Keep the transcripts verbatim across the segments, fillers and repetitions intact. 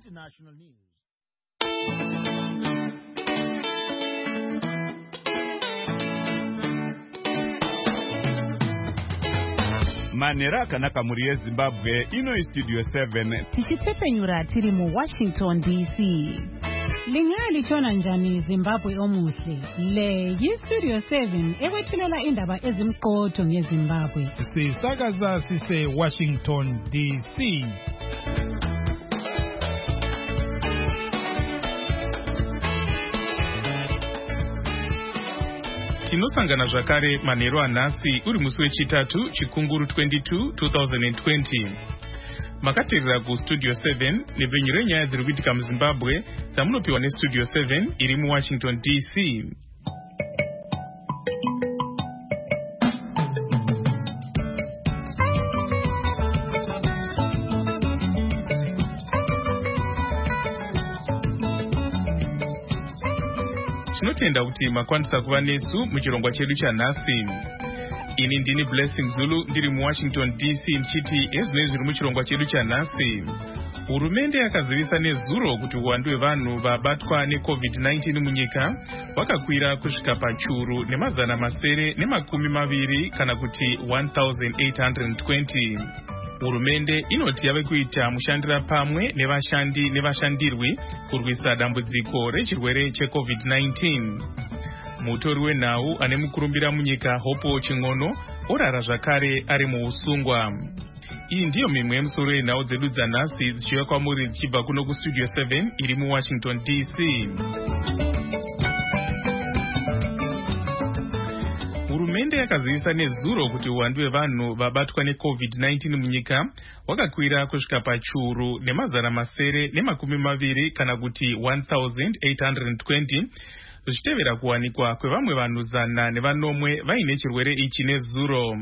international news. Manera kanaka muri Zimbabwe ino studio seven tichitepenyura tiri mu Washington D C. Lingali chona njani Zimbabwe omuhle. Le yi studio seven ekwethulela indaba ezimqotho ngeZimbabwe. Sisakaza sise Washington D C. Tinosangana zvakare manheru anhasi uri musi wechitatu chikunguru twenty-two twenty twenty. Makateerera kustudio seven nepfenyuro renyaya dziri kuitika muZimbabwe dzamunopiwa nestudio seven iri muWashington D C. Tinotenda kuti makwanisa kuva nesu muchirongwa chedu chanhasi. Ini ndini Blessing Zulu ndiri muWashington D C ndichiti ezvinenge zviri muchirongwa chedu chanhasi. Hurumende yakazivisa nezuro kuti uwandu hwevanhu vabatwa neCovid nineteen munyika hwakakwira kusvika pachuru nemazana masere nemakumi maviri kana kuti one thousand eight hundred twenty. Hurumende inoti yave kuita mushandira pamwe nevashandi nevashandirwi kurwisa dambudziko rechirwere cheCovid nineteen. Mutori wenhau ane mukurumbira munyika Hopo Ching'ono orara zvakare ari muusungwa. Iyi ndiyo mimwe yemusoro yenhau dzedu dzanhasi dzichiuya kwamuri dzichibva kuno kustudio seven iri muWashington D C. Hurumende yakazivisa nezuro kuti uwandu hwevanhu vabatwa neCovid nineteen munyika hwakakwira kusvika pachuru nemazana masere nemakumi maviri kana kuti one thousand eight hundred twenty, zvichitevera kuwanikwa kwevamwe vanhu zana nevanomwe vaine chirwere ichi nezuro.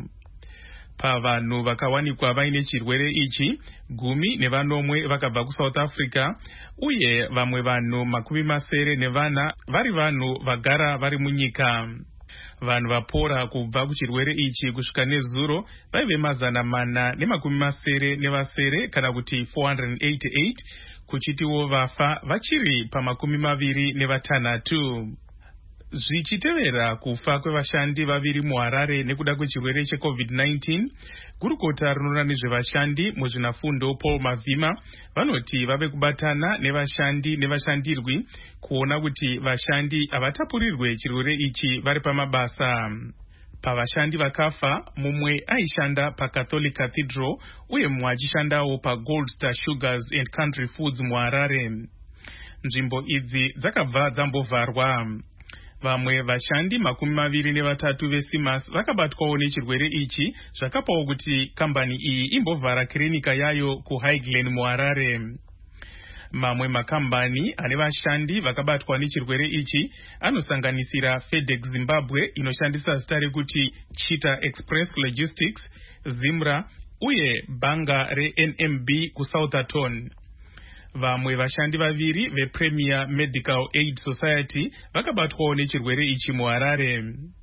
Pavanhu vakawanikwa vaine chirwere ichi, gumi nevanomwe vakabva kuSouth Africa, uye vamwe vanhu makumi masere nevana vari vanhu vagara vari munyika. Vanhu vapora kubva kuchirwere ichi kusvika nezuro vaive mazana mana nemakumi masere nevasere kana kuti four hundred eighty-eight, kuchitiwo vafa vachiri pamakumi maviri nevatanhatu. Zvichitevera kufa kwevashandi vaviri muHarare nekuda kwechirwere cheCovid nineteen, gurukota rinoona nezvevashandi muzvinafundo Paul Mavhima vanoti vave kubatana nevashandi nevashandirwi kuona kuti vashandi havatapurirwe chirwere ichi vari pamabasa. Pavashandi vakafa, mumwe aishanda paCatholic Cathedral uye mumwe achishandawo paGold Star Sugars and Country Foods muHarare. Nzvimbo idzi dzakabva dzambovharwa. Vamwe vashandi makumi maviri nevatatu veSimas vakabatwawo nechirwere ichi, zvakapawo kuti kambani iyi imbovhara kirinika yayo kuHighland muHarare. Mamwe makambani ane vashandi vakabatwa nechirwere ichi anosanganisira FedEx Zimbabwe inoshandisa zita rekuti Cheetah Express Logistics, Zimra uye bhanga reN M B kuSouthampton. Vamwe vashandi vaviri vePremier Medical Aid Society vakabatwawo nechirwere ichi muHarare.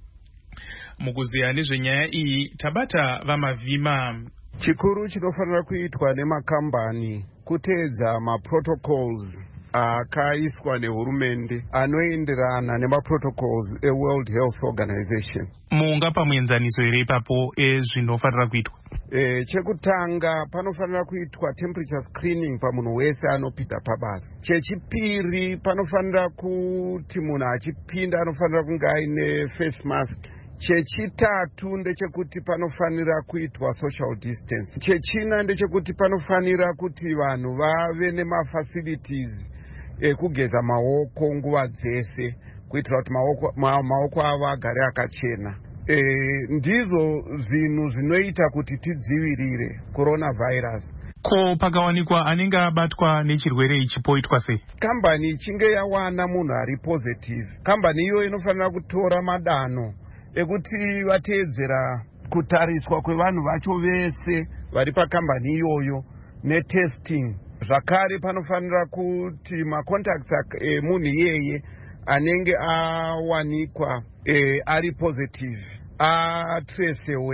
Mukuziya nezvenyaya iyi tabata vaMavhima. Chikuru chinofanira kuitwa nemakambani kuteedza maprotocols akaiswa nehurumende anoenderana nemaprotocols eWorld Health Organization. Munga pamuenzaniso here ipapo ezvinofanira kuitwa? E, chekutanga panofanira kuitwa temperature screening pamunhu wese anopinda pabasa. Chechipiri panofanira kuti munhu achipinda anofanira kunge aine face mask. Chechitatu ndechekuti panofanira kuitwa social distance. Chechina ndechekuti panofanira kuti vanhu vave nemafacilities ekugeza maoko nguva dzese kuitira kuti maoko, ma, maoko avo agare akachena. E, ndizvo zvinhu zvinoita kuti tidzivirire coronavirus. Ko pakawanikwa anenge abatwa nechirwere ichi poitwa sei? Kambani ichinge yawana munhu ari positive, kambani iyo inofanira kutora madanho ekuti vateedzera kutariswa kwevanhu vacho vese vari pakambani iyoyo netesting. Zvakare panofanira kuti macontacts emunhu iyeye anenge awanikwa e, ari positive atracewe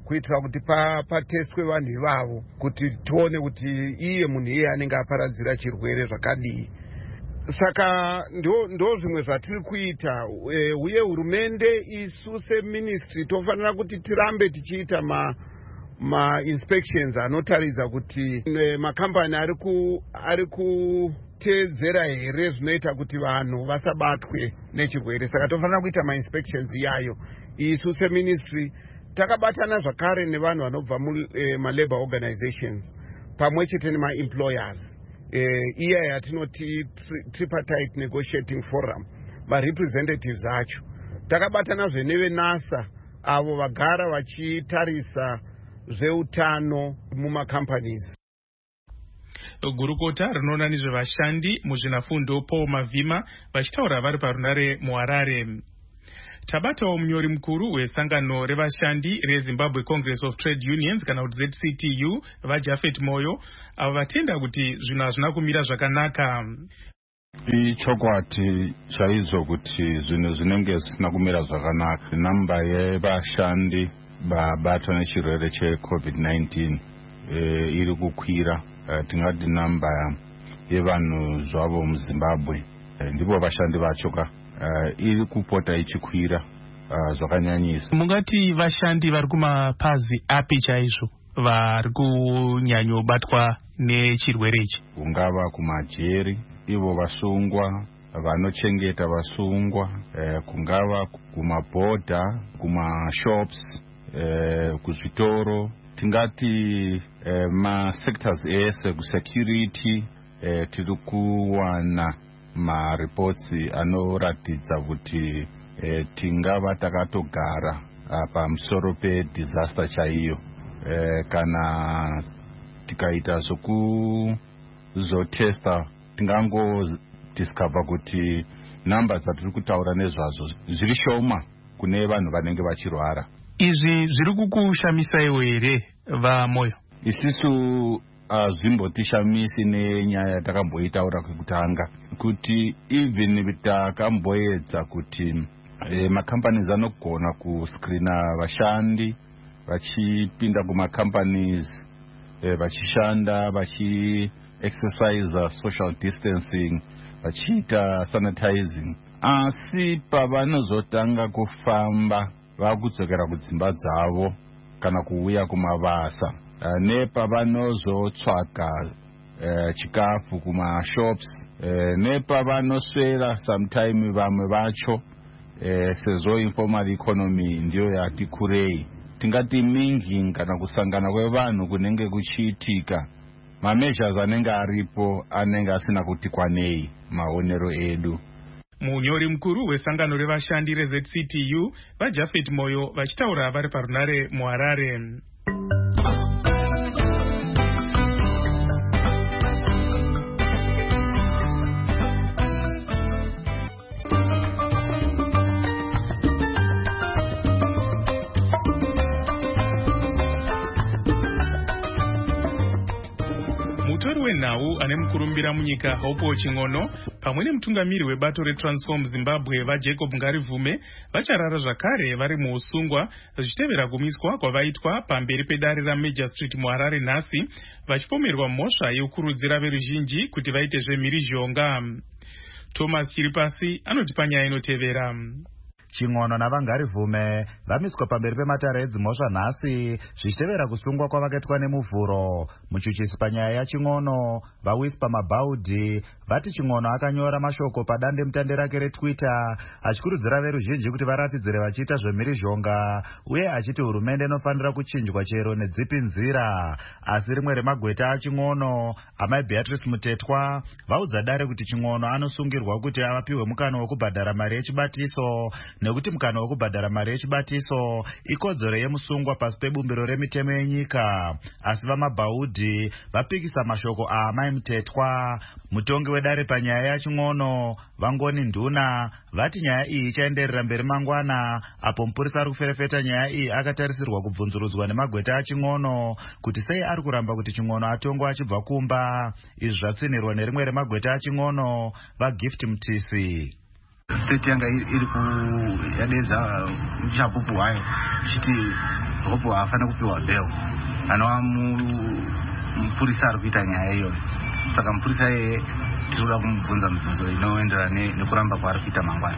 kuitira kuti patestwe vanhu ivavo kuti tione kuti iye munhu iye anenge aparadzira chirwere zvakadii. Saka ndo, ndo zvimwe zvatiri kuita, uye hurumende isu seministry tofanira kuti tirambe tichiita ma ma inspections anotaridza kuti makambani ari ku ari kuteedzera here zvinoita kuti vanhu vasabatwe nechirwere. Saka tofanira kuita ma inspections iyayo. Isu seministry takabatana zvakare nevanhu vanobva muma-labor organizations pamwe chete nema-employers. Iya yatinoti tripartite negotiating forum, varepresentatives acho takabatanazve nevenasa avo vagara vachitarisa zveutano mumacompanies. Gurukota rinoona nezvevashandi muzvinafundo Paul Mavhima vachitaura vari parunare muHarare. Tabatawo munyori mukuru wesangano revashandi reZimbabwe Congress of Trade Unions kana kuti Z C T U vaJafet Moyo avo vatenda kuti zvinhu hazvina kumira zvakanaka. Ichokwadi chaizvo kuti zvinhu zvinenge zvisina kumira zvakanaka. Namba yevashandi vabatwa nechirwere cheCovid nineteen e, iri kukwira. E, tingati namba yevanhu zvavo muZimbabwe e, ndipo vashandi vacho ka Uh, iri kupota ichikwira uh, zvakanyanyisa. Mungati vashandi vari kumapazi api chaizvo vari kunyanyobatwa nechirwere ichi? Ungava kumajeri, ivo vasungwa, vanochengeta vasungwa, uh, kungava kumabhodha, kumashops, uh, kuzvitoro, tingati uh, masectors ese, kusecurity, uh, tiri kuwana ma-reports anoratidza kuti e, tingava takatogara pamusoro pe-disaster chaiyo. E, kana tikaita zvokuzotesta tingangodiscover kuti namba dzatiri kutaura nezvazvo zviri shoma kune vanhu vanenge vachirwara. Izvi zviri kukushamisaiwo here vaMoyo? Isisu hazvimbotishamisi nenyaya yatakamboitaura kwekutanga kuti even takamboedza kuti e, macompanies anogona kuscreena vashandi vachipinda kumacompanies e, vachishanda vachi-exercise social distancing vachiita sanitizing, asi pavanozotanga kufamba vakudzokera kudzimba dzavo kana kuuya kumabasa Uh, nepavanozotsvaga uh, chikafu kumashops, uh, nepavanoswera sometime vamwe vacho uh, sezvo informal economy ndiyo yati kurei. Tingati minging kana kusangana kwevanhu kunenge kuchiitika, mameasures anenge aripo anenge asina kuti kwanei maonero edu. Munyori mukuru wesangano revashandi reZ C T U vaJafet Moyo vachitaura vari parunare muHarare. Mutori wenhau ane mukurumbira munyika Hope Ching'ono pamwe nemutungamiri webato reTransform Zimbabwe vaJacob Ngarivume vacharara zvakare vari muusungwa zvichitevera kumiswa kwavaitwa pamberi pedare raMajor Street muHarare nhasi vachipomerwa mhosva yekukurudzira veruzhinji kuti vaite zvemhirizhonga. Thomas Chiripasi anotipa nyaya inotevera. Ching'ono naVangarivume vamiswa pamberi pematare edzimhosva nhasi zvichitevera kusungwa kwavakaitwa nemuvhuro. Muchuchisi panyaya yaChing'ono vaWhisper Mabaudi vati Ching'ono akanyora mashoko padande mutande rake reTwitter achikurudzira veruzhinji kuti varatidzire vachiita zvemhirizhonga uye achiti hurumende inofanira kuchinjwa chero nedzipi nzira. Asi rimwe remagweta aChing'ono, amai Beatrice Mutetwa, vaudza dare kuti Ching'ono anosungirwa kuti avapiwe mukana wekubhadhara mari yechibatiso nekuti mukana wekubhadhara mari yechibatiso ikodzero yemusungwa pasi pebumbiro remitemo yenyika. Asi vaMabhaudhi vapikisa mashoko aamai Mutetwa. Mutongi wedare panyaya yaChing'ono Vangoni Nduna vati nyaya iyi ichaenderera mberi mangwana, apo mupurisa ari kuferefeta nyaya iyi akatarisirwa kubvunzurudzwa nemagweta aChing'ono kuti sei ari kuramba kuti Ching'ono atongwa achibva kumba. Izvi zvatsinirwa nerimwe remagweta aChing'ono vaGift Mutisi. state yanga iri ku yadedza muchapupu wayo chiti hope afana kupiwa bail anova mupurisa ari kuita nyaya iyoyo. Saka mupurisa yeye tinoda kumubvunza mibvunzo inoenderana nekuramba kwaari kuita mangwana.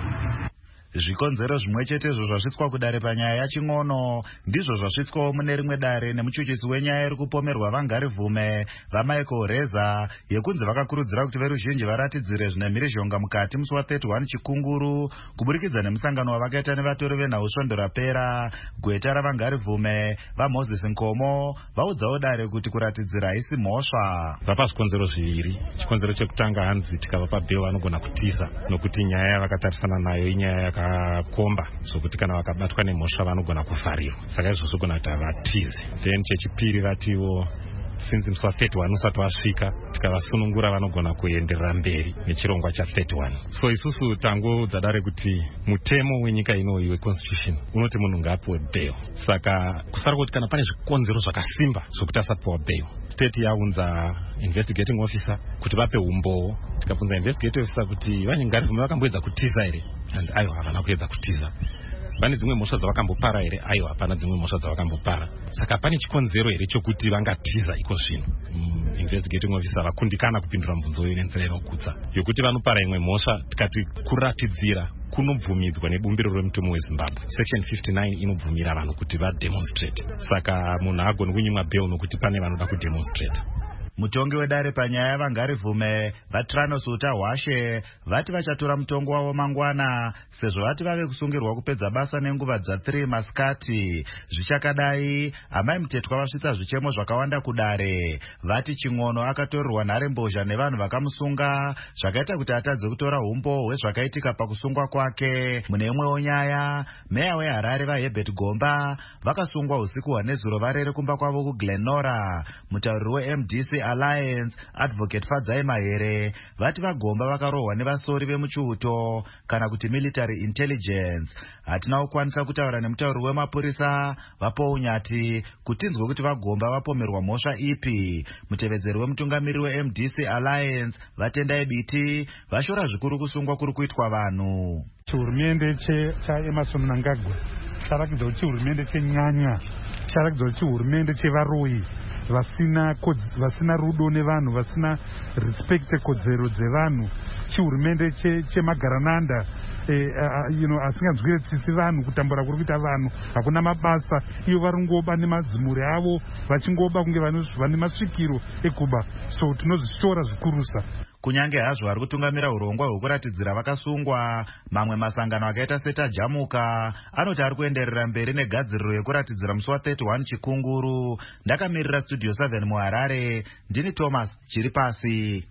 Zvikonzero zvimwe chetezvo zvasvitswa kudare panyaya yaching'ono ndizvo zvasvitswawo mune rimwe dare nemuchuchisi wenyaya iri kupomerwa vangarivhume vaMichael Reza yekunzi vakakurudzira kuti veruzhinji varatidzire zvine mhirizhonga mukati musi wa31 Chikunguru kuburikidza nemusangano wavakaita nevatori venhausvondo rapera. Gweta ravangarivhume vaMoses Nkomo vaudzawo dare kuti kuratidzira haisi mhosva. Vapa zvikonzero zviviri. Chikonzero chekutanga hanzi tikavapa bail vanogona kutiza nokuti nyaya yavakatarisana nayo inyaya yaka komba sokuti kana vakabatwa nemhosva vanogona kuvharirwa, saka izvozvo gona kuti havatize. Then chechipiri vatiwo since musi wa31 usati wasvika tikavasunungura vanogona kuenderera mberi nechirongwa cha31. So isusu tangoudza dare kuti mutemo wenyika ino iwe constitution unoti munhu ngaapiwe bail. Saka kusara kuti kana pane zvikonzero zvakasimba zvokuti asapiwa bail, state yaunza investigating officer kuti vape umbowo. Tikabvunza investigating officer kuti vanyengarivhume vakamboedza kutiza here, and aiwa havana kuedza kutiza. Pane dzimwe mhosva dzavakambopara here? Aiwa hapana dzimwe mhosva dzavakambopara. Saka pane chikonzero here chokuti vangatiza iko zvino? Mm, investigating officer vakundikana kupindura mubvunzo uyu nenzira inogutsa yokuti vanopara imwe mhosva tikati kuratidzira kunobvumidzwa nebumbiro remutemo weZimbabwe. Section fifty-nine inobvumira vanhu kuti vademonstrate. Saka munhu agoni kunyimwa bail nokuti pane vanoda kudemonstrate. Mutongi wedare panyaya yavangarivhume vaTranos Utahwashe vati vachatora mutongo wavo mangwana sezvo vati vave kusungirwa kupedza basa nenguva dza3 masikati. Zvichakadai amai mutetwa vasvitsa zvichemo zvakawanda kudare. Vati ching'ono akatorerwa nharembozha nevanhu vakamusunga zvakaita kuti atadze kutora umbo hwezvakaitika pakusungwa kwake. Mune imwewo nyaya, meya weHarare vaHerbert Gomba vakasungwa usiku hwanezuro varere kumba kwavo kuGlenora. Mutauriri weM D C Alliance Advocate Fadzai Mahere vati vaGomba vakarohwa nevasori vemuchiuto kana kuti military intelligence. Hatina kukwanisa kutaura nemutauri wemapurisa vaPounyati kutinzwe kuti vaGomba vapomerwa mhosva ipi. Mutevedzeri wemutungamiri weM D C Alliance Vatendai Biti vashora zvikuru kusungwa kuri kuitwa vanhu. Chihurumende chaEmmerson Mnangagwa charakidza kuti chihurumende chenyanya, charakidza kuti chihurumende chevaroyi vasina vasina rudo nevanhu, vasina respect kodzero dzevanhu, chihurumende chemagarananda eh, uh, you know, asinganzwire tsitsi vanhu, kutambura kuri kuita vanhu, hakuna mabasa, iyo varingoba nemadzimuri avo vachingoba kunge vane masvikiro ekuba. So tinozvishora zvikurusa. Kunyange hazvo vari kutungamira urongwa hwekuratidzira vakasungwa, mamwe masangano akaita setajamuka anoti ari kuenderera mberi negadziriro yekuratidzira musi wa31 Chikunguru. Ndakamirira Studio seven muHarare, ndini Thomas Chiripasi.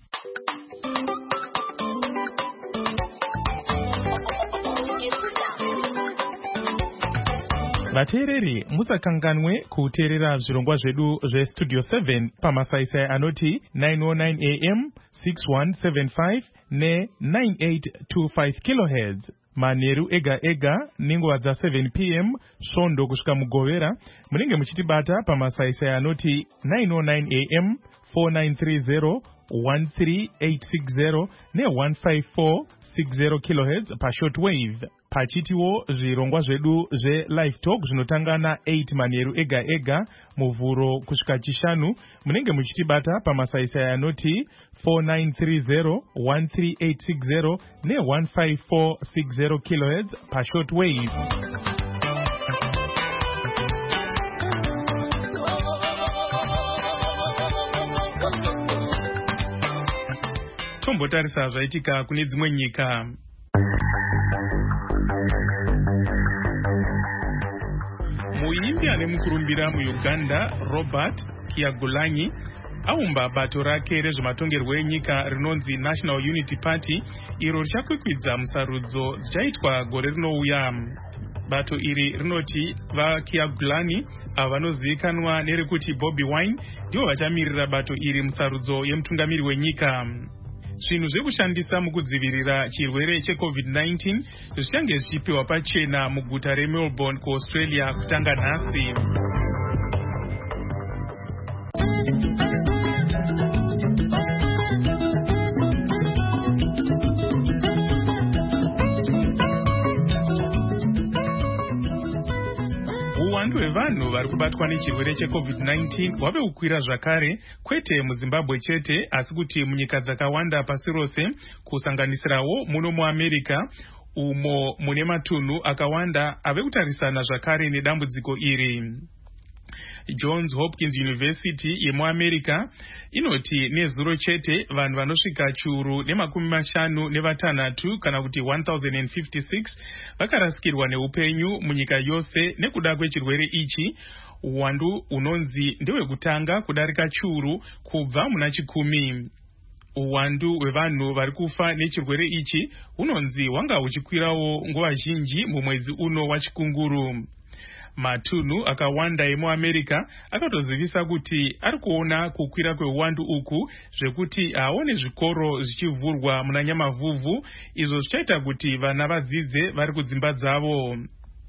Vateereri, musakanganwe kuteerera zvirongwa zvedu zveStudio seven pamasaisai anoti nine oh nine A M, six one seven five ne nine eight two five kilohertz manheru ega ega nenguva dza seven P M svondo kusvika mugovera. Munenge muchitibata pamasaisai anoti nine oh nine A M, four nine three zero, one three eight six zero ne one five four six zero kilohertz pashortwave. Pachitiwo zvirongwa zvedu zve-live talk zvinotanga na eight manheru ega ega muvhuro kusvika chishanu. Munenge muchitibata pamasaisai anoti four nine three zero, one three eight six zero ne one five four six zero kilohertz pashortwave. Tombotarisa zvaitika kune dzimwe nyika. Muimbi ane mukurumbira muUganda Robert Kyagulanyi aumba bato rake rezvematongerwo enyika rinonzi National Unity Party, iro richakwikwidza musarudzo dzichaitwa gore rinouya. Bato iri rinoti vaKyagulanyi avo vanozivikanwa nerekuti Bobi Wine ndivo vachamirira bato iri musarudzo yemutungamiri wenyika. Zvinhu zvekushandisa mukudzivirira chirwere cheCovid nineteen zvichange zvichipiwa pachena muguta reMelbourne kuAustralia kutanga nhasi. wevanhu vari kubatwa nechirwere checovid nineteen wave kukwira zvakare, kwete muzimbabwe chete asi kuti munyika dzakawanda pasi rose, kusanganisirawo muno muamerica umo mune matunhu akawanda ave kutarisana zvakare nedambudziko iri. Johns Hopkins University yemuamerica inoti nezuro chete vanhu vanosvika chiuru nemakumi mashanu nevatanhatu kana kuti one thousand fifty-six vakarasikirwa neupenyu munyika yose nekuda kwechirwere ichi, uwandu unonzi ndewekutanga kudarika chiuru kubva muna chikumi. Uwandu hwevanhu vari kufa nechirwere ichi unonzi wanga huchikwirawo nguva zhinji mumwedzi uno wachikunguru. Matunhu akawanda emuamerica akatozivisa kuti ari kuona kukwira kweuwandu uku zvekuti haone zvikoro zvichivhurwa muna Nyamavhuvhu, izvo zvichaita kuti vana vadzidze vari kudzimba dzavo.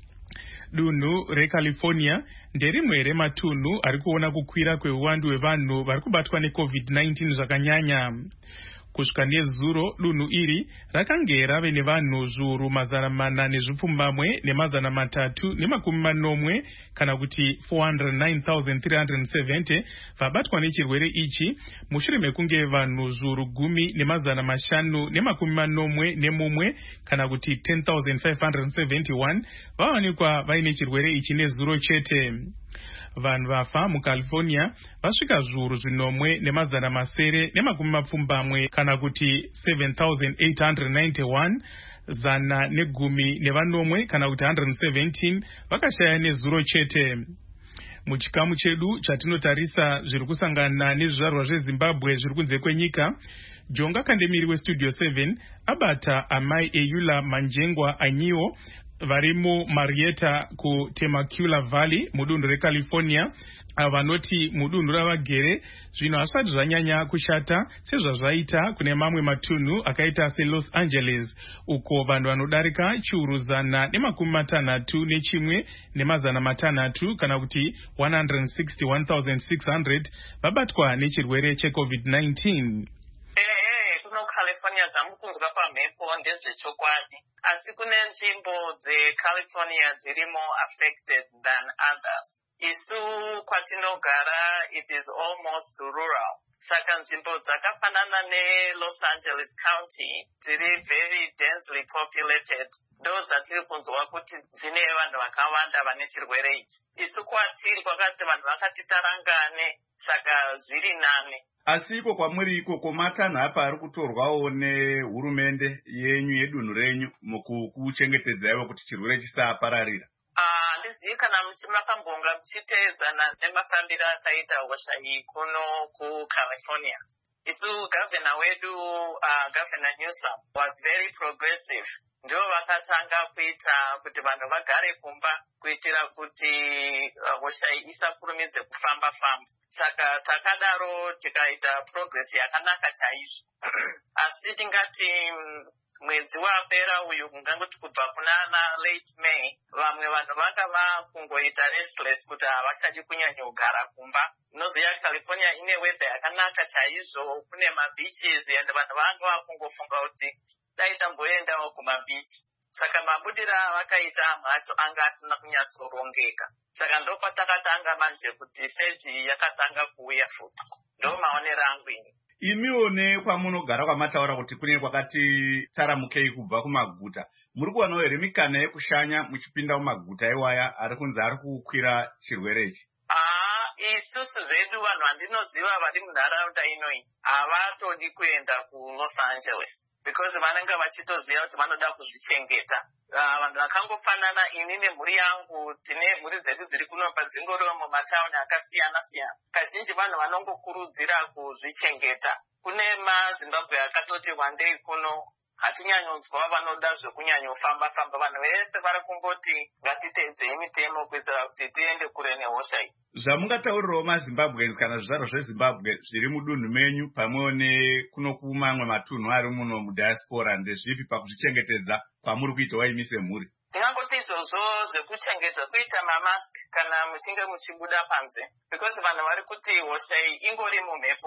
Dunhu reCalifornia nderimwe rematunhu ari kuona kukwira kweuwandu hwevanhu vari kubatwa necovid nineteen zvakanyanya. Kusvika nezuro dunhu iri rakange rave nevanhu zviuru mazana mana nezvipfumbamwe nemazana matatu nemakumi manomwe kana kuti four hundred nine thousand three hundred seventy vabatwa nechirwere ichi, mushure mekunge vanhu zviuru gumi nemazana mashanu nemakumi manomwe nemumwe kana kuti ten thousand five hundred seventy-one vawanikwa vaine chirwere ichi nezuro chete. Vanhu vafa muCalifornia vasvika zviuru zvinomwe nemazana masere nemakumi mapfumbamwe kana kuti seven thousand eight hundred ninety-one, zana negumi nevanomwe kana kuti one hundred seventeen vakashaya nezuro chete. Muchikamu chedu chatinotarisa zviri kusangana nezvizvarwa zveZimbabwe zviri kunze kwenyika, Jonga Kandemiri weStudio seven abata amai Eyula Manjengwa Anyiwo varimo Marietta ku Temecula Valley mudunhu reCalifornia, vanoti mudunhu ravagere zvino hasati zvanyanya kushata sezvazvaita kune mamwe matunhu akaita seLos Angeles, uko vanhu vanodarika chiuru zana nemakumi matanhatu nechimwe nemazana matanhatu kana kuti one hundred sixty-one thousand six hundred vabatwa nechirwere checovid nineteen. California dzamukunzwa pamhepo ndezvechokwadi, asi kune nzvimbo dzeCalifornia dziri more affected than others. Isu kwatinogara it is almost rural, saka nzvimbo dzakafanana neLos Angeles County dziri very densely populated ndo dzatiri kunzwa kuti dzine vanhu vakawanda vane chirwere ichi. Isu kwatiri kwakati vanhu vakati tarangane, saka zviri nane. Asi iko kwamuri ikoko matanhu apa ari kutorwawo nehurumende yenyu yedunhu renyu mukuchengetedzaiwo kuti chirwere chisapararira? Handizivi kana makambonga muchiteedzana nemafambiro akaita hosha iyi kuno kuCalifornia. Isu gavhena wedu uh, Governor Newsom was very progressive. Ndio vakatanga kuita kuti vanhu vagare kumba kuitira kuti hosha uh, iyi isakurumidze kufamba famba. Saka takadaro tikaita progress yakanaka chaizvo. Asi tingati mwedzi wapera uyu ungangoti kubva kunana late May, vamwe vanhu vanga vakungoita restless kuti havachadi kunyanya kugara kumba. Noziya California ine weather yakanaka chaizvo, kune mabeaches and vanhu vanga vakungofunga kuti dai tamboendawo kumabeach. Saka mabudira vakaita mhatso anga asina kunyatsorongeka. Saka ndo patakatanga manje kuti seji yakatanga kuuya futi. Ndo maonero angu ini. Imione kwamunogara kwamataura kuti kune kwakati taramukei kubva kumaguta, muri kuwanawo here mikana yekushanya muchipinda mumaguta iwaya ari kunzi ari kukwira chirwere ichi? Ah, isusu zvedu vanhu vandinoziva vari munharaunda inoyi havatodi kuenda kuLos Angeles because vanenge vachitoziva kuti vanoda kuzvichengeta. Uh, vanhu vakangofanana ini nemhuri yangu, tine mhuri dzedu dziri kuno padzingoriwo mumatauni akasiyana siyana. Kazhinji vanhu vanongokurudzira kuzvichengeta. Kune maZimbabwe akatoti wandei kuno hatinyanyonzwa vanoda zvekunyanyofamba famba. Vanhu vese vari kungoti ngatiteedzei mitemo kuitira kuti tiende kure nehosha iyi. Zvamungataurirawo maZimbabweans kana zvizvarwa zveZimbabwe zviri mudunhu menyu pamwewo nekuno kumamwe matunhu ari muno mudiaspora, ndezvipi pakuzvichengetedza kwamuri kuita waimi semhuri? Ndingangoti izvozvo zvekuchengeta, kuita mamask kana muchinge muchibuda panze, because vanhu vari kuti hosha iyi ingori mumhepo.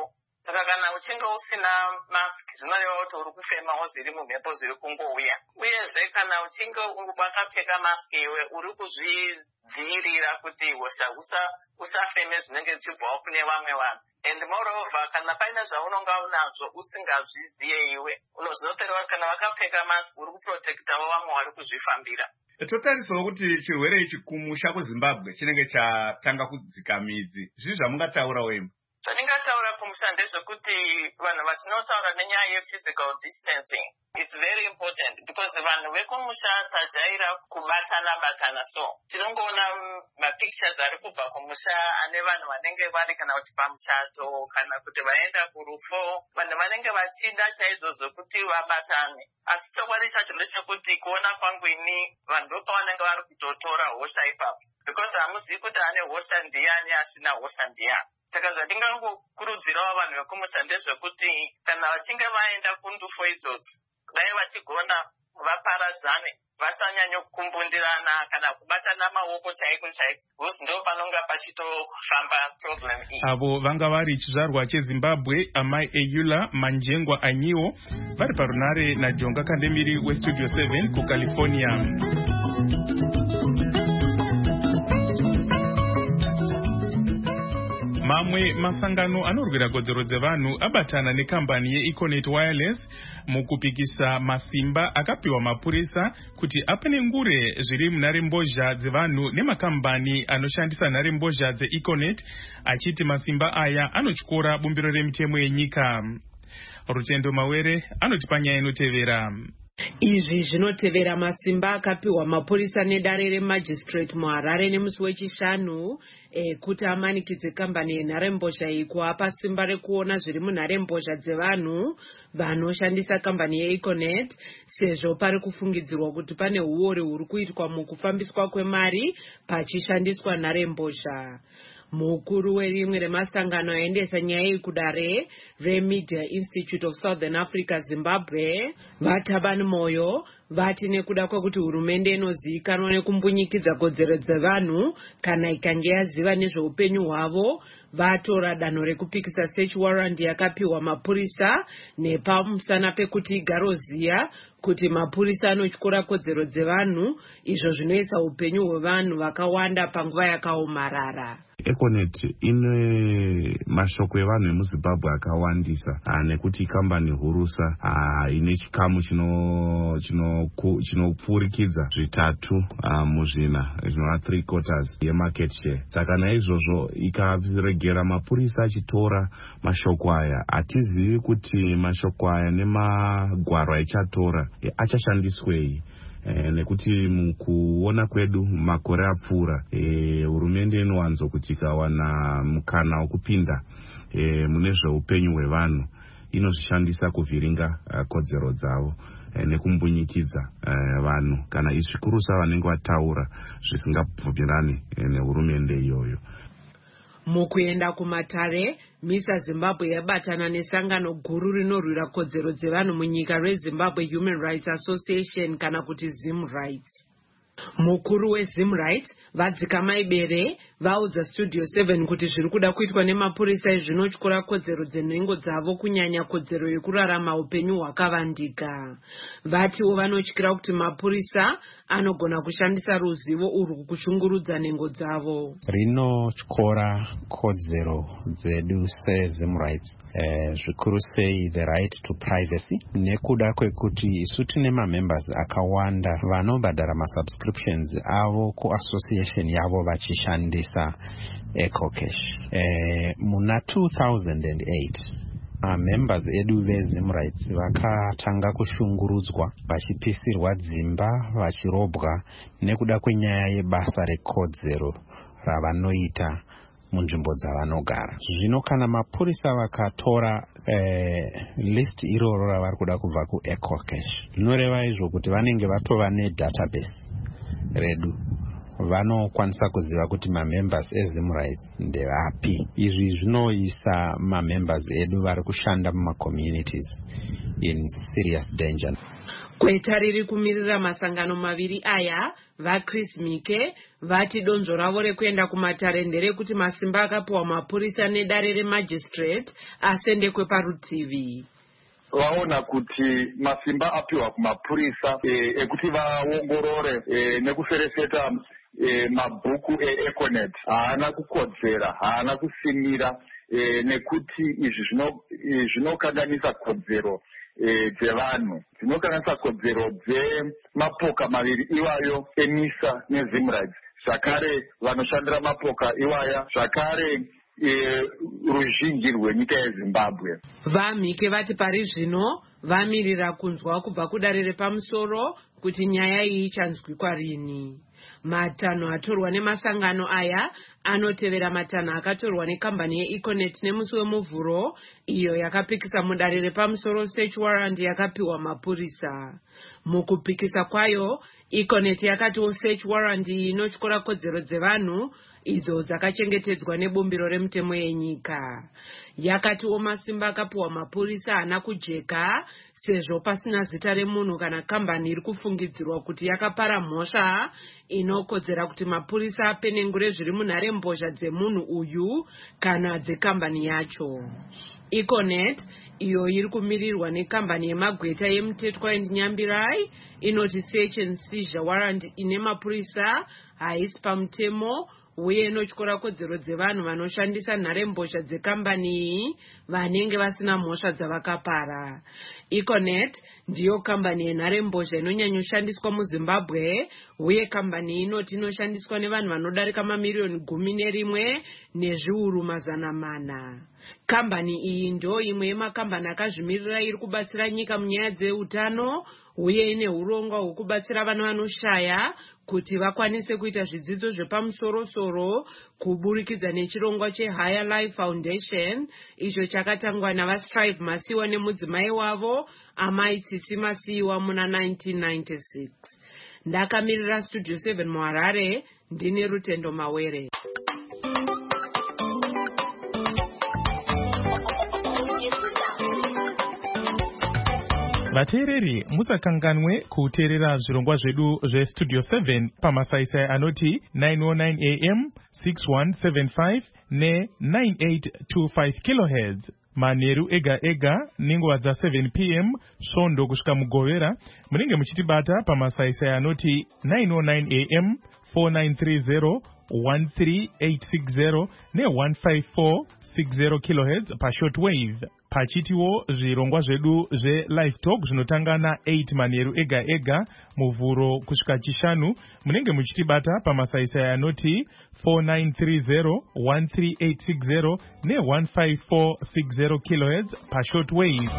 saka kana uchinge usina mask zvinoreva kuti uri kufemawo zviri mumhepo zviri kungouya. Uyezve kana uchinge wakapfeka mask iwe uri kuzvidzivirira kuti hosha usafeme zvinenge zvichibvawo kune vamwe vanhu. And moreover, kana paine zvaunonga unazvo usingazviziye iwe unozvizotoreva kana wakapfeka mask uri kuprotektawo vamwe vari kuzvifambira. Totarisawo kuti chirwere ichi kumusha kuZimbabwe chinenge chatanga kudzika midzi. Zvii zvamungataura wemwe? Zvandingataura kumusha ndezvekuti vanhu vachinotaura nenyaya yephysical distancing it's very important because vanhu vekumusha tajaira kubatana batana, so tinongoona mapictures ari kubva kumusha ane vanhu vanenge vari kana kuti pamuchato kana kuti vaenda kurufo, vanhu vanenge vachida chaizvo zvokuti vabatane. Asi chokwadi chacho ndechekuti kuona kwangu ini vanhu ndopavanenge vari kutotora hosha ipapo because hamuzivi kuti ane hosha ndiani asina hosha ndiani. Saka zvandingangokurudzirawo vanhu vekumusha ndezvekuti kana vachinge vaenda kundufo idzodzo dai vachigona vaparadzane vasanyanya kukumbundirana kana kubatana maoko chaiko chaiko because ndo panonga pachitofamba problem iyi. Avo vanga vari chizvarwa cheZimbabwe amai Eyula Manjengwa Anyiwo vari parunare naJonga Kandemiri weStudio seven kuCalifornia. Mamwe masangano anorwira kodzero dzevanhu abatana nekambani yeEconet Wireless mukupikisa masimba akapiwa mapurisa kuti apenengure zviri munharembozha dzevanhu nemakambani anoshandisa nharembozha dzeEconet, achiti masimba aya anotyora bumbiro remitemo yenyika. Rutendo Mawere anoti panyaya inotevera. Izvi zvinotevera masimba akapiwa mapurisa nedare remajistrate muHarare nemusi wechishanu e, kuti amanikidze kambani yenharembozha iyi kuapa simba rekuona zviri munharembozha dzevanhu vanoshandisa kambani yeEconet, sezvo pari kufungidzirwa kuti pane uori huri kuitwa mukufambiswa kwemari pachishandiswa nharembozha. Mukuru werimwe remasangano aendesa nyaya iyi kudare reMedia Institute of Southern Africa Zimbabwe vaThabani Moyo vati nekuda kwekuti hurumende inozivikanwa nekumbunyikidza kodzero dzevanhu kana ikange yaziva nezveupenyu hwavo, vatora danho rekupikisa search warrant yakapiwa mapurisa nepamusana pekuti igaroziya kuti mapurisa anotyora kodzero dzevanhu, izvo zvinoisa upenyu hwevanhu vakawanda panguva yakaomarara. Econet ine mashoko evanhu vemuZimbabwe akawandisa nekuti kambani hurusa ine chikamu chinopfurikidza zvitatu muzvina zvinova three quarters yemarket share. Saka naizvozvo ikaregera mapurisa achitora mashoko aya, hatizivi kuti mashoko aya nemagwaro aichatora achashandiswei. E, nekuti mukuona kwedu makore apfuura hurumende e, inowanzo kuti ikawana mukana wokupinda e, mune zveupenyu hwevanhu inozvishandisa kuvhiringa uh, kodzero dzavo e, nekumbunyikidza uh, vanhu kana izvikurusa vanenge vataura zvisingabvumirani e, nehurumende iyoyo. Mukuenda kumatare, Misa Zimbabwe yabatana nesangano guru rinorwira kodzero dzevanhu munyika reZimbabwe Human Rights Association kana kuti Zim Rights. Mukuru weZim Rights Vadzikama Ibere vaudza Studio seven kuti zviri kuda kuitwa nemapurisa zvinotyora kodzero dzenhengo dzavo, kunyanya kodzero yekurarama upenyu hwakavandika. Vatiwo vanotyira kuti mapurisa anogona kushandisa ruzivo urwu kushungurudza nhengo dzavo. Rinotyora kodzero dzedu seZim Rights, eh, zvikuru sei the right to privacy, nekuda kwekuti isu tine mamembers akawanda vanobhadhara masubscriptions avo kuassociation yavo vachishandisa EcoCash. Eh, muna two thousand eight members edu veZim Rights vakatanga kushungurudzwa, vachipisirwa dzimba, vachirobwa nekuda kwenyaya yebasa rekodzero ravanoita munzvimbo dzavanogara. Zvino kana mapurisa vakatora eh, list iroro ravari kuda kubva kuEcoCash, zvinoreva izvo kuti vanenge vatova nedatabase redu vanokwanisa kuziva kuti mamembers ezimrights ndevapi. Izvi zvinoisa mamembers edu vari kushanda mumacommunities in serious danger. Kweta riri kumirira masangano maviri aya, vaChris Mike vati donzvo ravo rekuenda kumatare nderekuti masimba akapiwa mapurisa nedare remagistrate asendekwe parutivi. Vaona kuti masimba apiwa kumapurisa ekuti e, vaongorore e, nekuferefeta e, mabhuku eEconet haana kukodzera, haana kusimira e, nekuti izvi zvinokanganisa kodzero e, dzevanhu, dzinokanganisa kodzero dzemapoka maviri iwayo eMISA neZimrights, zvakare vanoshandira mapoka iwaya, zvakare E, ruzhinji rwenyika yeZimbabwe. VaMike vati pari zvino vamirira kunzwa kubva kudare repamusoro kuti nyaya iyi ichanzwikwa rini. Matanho atorwa nemasangano aya anotevera matanho akatorwa nekambani yeEconet nemusi wemuvhuro, iyo yakapikisa mudare repamusoro search warrant yakapiwa mapurisa. Mukupikisa kwayo, Econet yakatiwo search warrant iyi inotyora kodzero dzevanhu idzo dzakachengetedzwa nebumbiro remutemo yenyika. Yakatiwo masimba akapiwa mapurisa haana kujeka sezvo pasina zita remunhu kana kambani iri kufungidzirwa kuti yakapara mhosva inokodzera kuti mapurisa apenengure zviri munharembozha dzemunhu uyu kana dzekambani yacho. Econet, iyo iri kumirirwa nekambani yemagweta yemutetwa and Nyambirai, inoti search and seizure warrant ine mapurisa haisi pamutemo uye inotyora kodzero dzevanhu vanoshandisa nharembozha dzekambani iyi vanenge vasina mhosva dzavakapara. Econet ndiyo kambani yenharembozha inonyanyoshandiswa muZimbabwe uye kambani inoti inoshandiswa nevanhu vanodarika mamiriyoni gumi nerimwe nezviuru mazana mana. Kambani iyi ndo imwe yemakambani akazvimirira iri kubatsira nyika munyaya dzeutano uye ine urongwa hwekubatsira vana vanoshaya kuti vakwanise kuita zvidzidzo zvepamusoro-soro kuburikidza nechirongwa cheHigher Life Foundation, icho chakatangwa navaStrive Masiwa nemudzimai wavo Amai Tsitsi Masiwa muna nineteen ninety-six. Ndakamirira Studio seven muHarare, ndine Rutendo Mawere. Vateereri, musakanganwe kuteerera zvirongwa zvedu zveStudio seven pamasaisai anoti nine oh nine A M, six one seven five ne nine eight two five kilohertz. Manheru ega ega nenguva dza seven P M svondo kusvika mugovera munenge muchitibata pamasaisai anoti nine oh nine A M, four nine three zero, one three eight six zero ne one five four six zero kilohertz pashortwave. Pachitiwo zvirongwa zvedu zveLive Talk zvinotanga na eight manheru ega ega muvhuro kusvika chishanu munenge muchitibata pamasaisai anoti four nine three zero, one three eight six zero ne one five four six zero kilohertz pashortwave.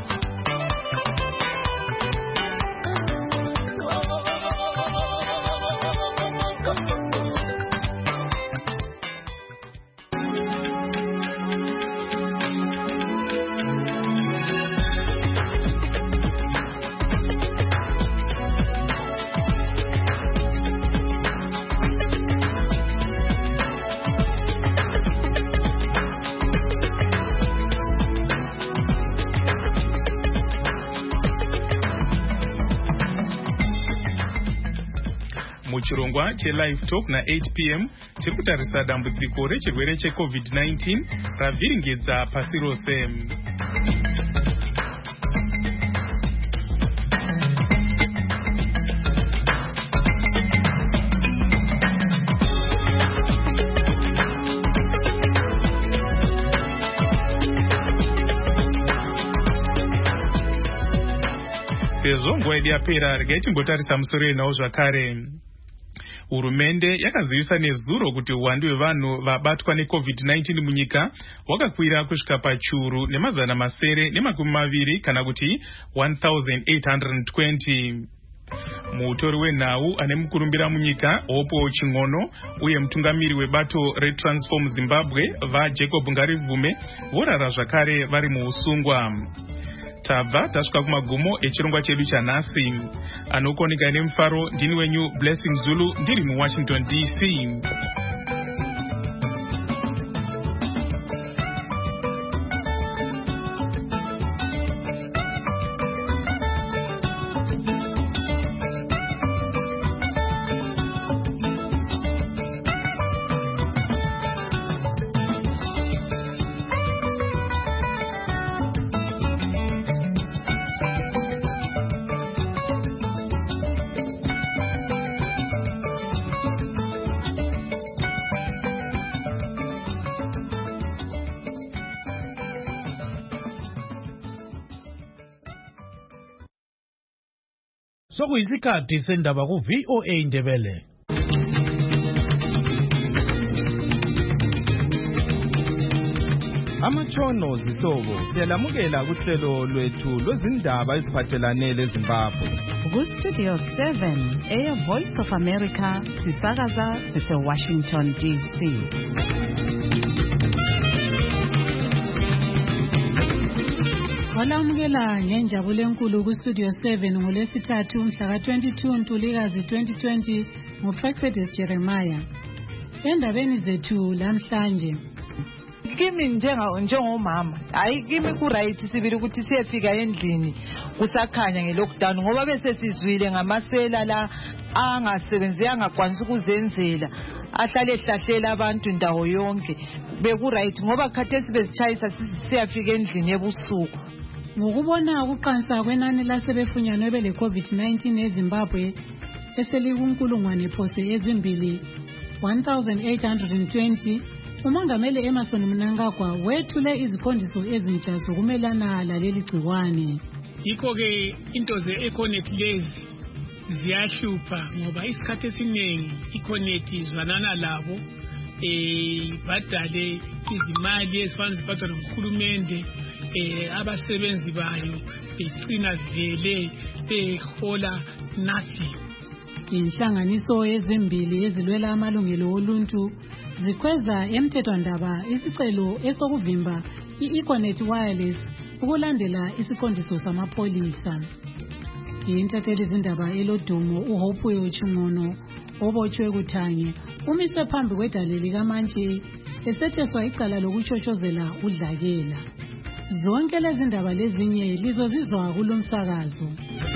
Muchirongwa cheLive Talk na eight P M tiri kutarisa dambudziko rechirwere cheCovid nineteen ravhiringidza pasi rose. Sezvo nguva yedu yapera, regai timbotarisa musoro yenhau zvakare. Hurumende yakazivisa nezuro kuti uwandu hwevanhu vabatwa neCovid nineteen munyika hwakakwira kusvika pachiuru nemazana masere nemakumi maviri kana kuti one thousand eight hundred twenty. Mutori wenhau ane mukurumbira munyika Hope Ching'ono uye mutungamiri webato reTransform Zimbabwe vaJacob Ngarivume vorara zvakare vari muusungwa. tabva tasvika kumagumo echirongwa chedu chanhasi. Anokonika nemufaro ndini wenyu Blessing Zulu ndiri muWashington D C. Sokuyisikhathi sendaba ku V O A Ndebele. Amatshono zihlobo siyalamukela kuhlelo lwethu lwezindaba eziphathelane leZimbabwe. Ku Studio seven, Air Voice of America, sisakaza sise Washington D C. Walamukela ngenjabulo enkulu ku Studio seven ngolwesithathu umhla ka twenty-two Ntulikazi twenty twenty nguPrexedis Jeremiah. Endabeni zethu lamhlanje, kimi njenga njengomama hayi kimi ku right sibili ukuthi siyefika endlini kusakhanya ngelockdown ngoba bese sizwile ngamasela la angasebenzi angakwanisa ukuzenzela ahlale ehlahlela abantu indawo yonke beku right ngoba khathesi bezitshayisa siyafika endlini ebusuku. Ngokubona ukuqansa kwenani lasebefunyanwe bele COVID nineteen eZimbabwe eselikunkulungwane phose ezimbili one thousand eight hundred twenty, umongameli Emmerson Mnangagwa wethule iziqondiso ezintsha zokumelana laleli gciwane. Yikho ke into ze-econet lezi ziyahlupha ngoba isikhathi esiningi iconet izwanana labo eh badale izimali ezifana ziphathwa nguhulumende eh abasebenzi bayo begcina vele behola nothing. Inhlanganiso ezimbili ezilwela amalungelo oluntu zikweza emthethwandaba isicelo esokuvimba i-Econet Wireless ukulandela isiqondiso samapolisa. Intatheli izindaba elodumo uHope Yochungono obotshwe kuThange umiswe phambi kwedale likaMantshi esetheswa icala lokuchotshozela udlakela. Zonke lezi ndaba lezinye lizozizwa kulomsakazo.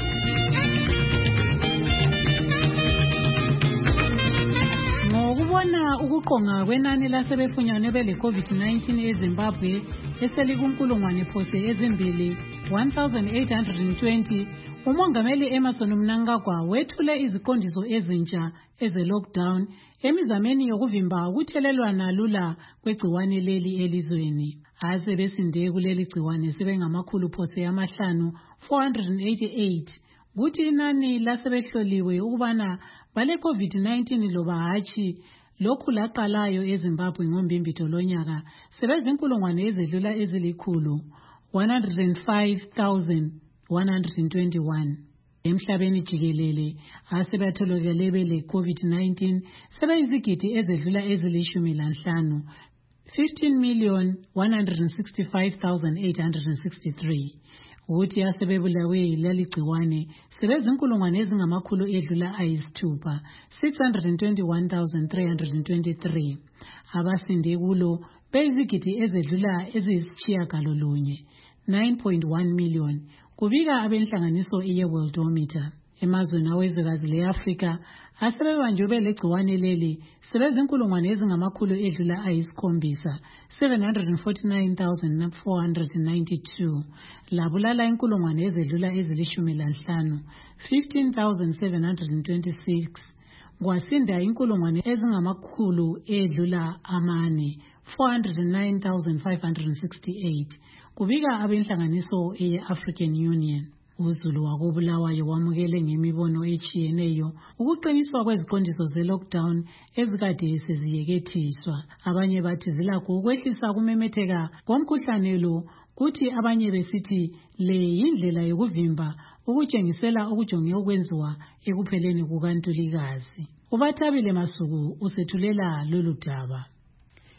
Ngokubona ukuqonga kwenani lasebefunyanwe bele COVID nineteen eZimbabwe eselikunkulungwane phose ezimbili one thousand eight hundred twenty, umongameli Emmerson Mnangagwa wethule iziqondiso ezintsha eze lockdown emizameni yokuvimba ukuthelelwana lula kwegciwane leli elizweni. Asebesinde kuleli gciwane sebengamakhulu phose amahlanu four hundred eighty-eight, kuthi inani lasebehloliwe ukubana bale COVID nineteen loba hatshi lokhu laqalayo eZimbabwe ngombimbito lonyaka sebezinkulungwane ezedlula ezilikhulu one hundred five thousand one hundred twenty-one. Emhlabeni jikelele asebetholakele bele COVID nineteen sebeyizigidi ezedlula ezilishumi lanhlanu fifteen million one hundred sixty-five thousand eight hundred sixty-three. Uthi asebebulawe leli gciwane sebezinkulungwane ezingamakhulu edlula ayisithupha six hundred twenty-one thousand three hundred twenty-three. Abasinde kulo beyizigidi ezedlula eziyisitshiyagalolunye nine point one million kubika abenhlanganiso ye-Worldometer. Emazweni awezwekazi le-Afrika asebebanjwe bele gciwane leli sebezinkulungwane ezingamakhulu edlula ayisikhombisa seven hundred forty-nine thousand four hundred ninety-two. Labulala inkulungwane ezedlula ezilishumi lanhlanu fifteen thousand seven hundred twenty-six. Kwasinda inkulungwane ezingamakhulu edlula amane four hundred nine thousand five hundred sixty-eight. Kubika abenhlanganiso ye-African Union. UZulu wakobulawayo wamukele ngemibono echiyeneyo ukuqiniswa kweziqondiso ze-lockdown ezikade seziyekethiswa. Abanye bathi zilakho ukwehlisa kumemetheka komkhuhlane lo, kuthi abanye besithi le yindlela yokuvimba ukutshengisela okujonge ukwenziwa ekupheleni kukaNtulikazi. Ubathabile Masuku usethulela lolu daba.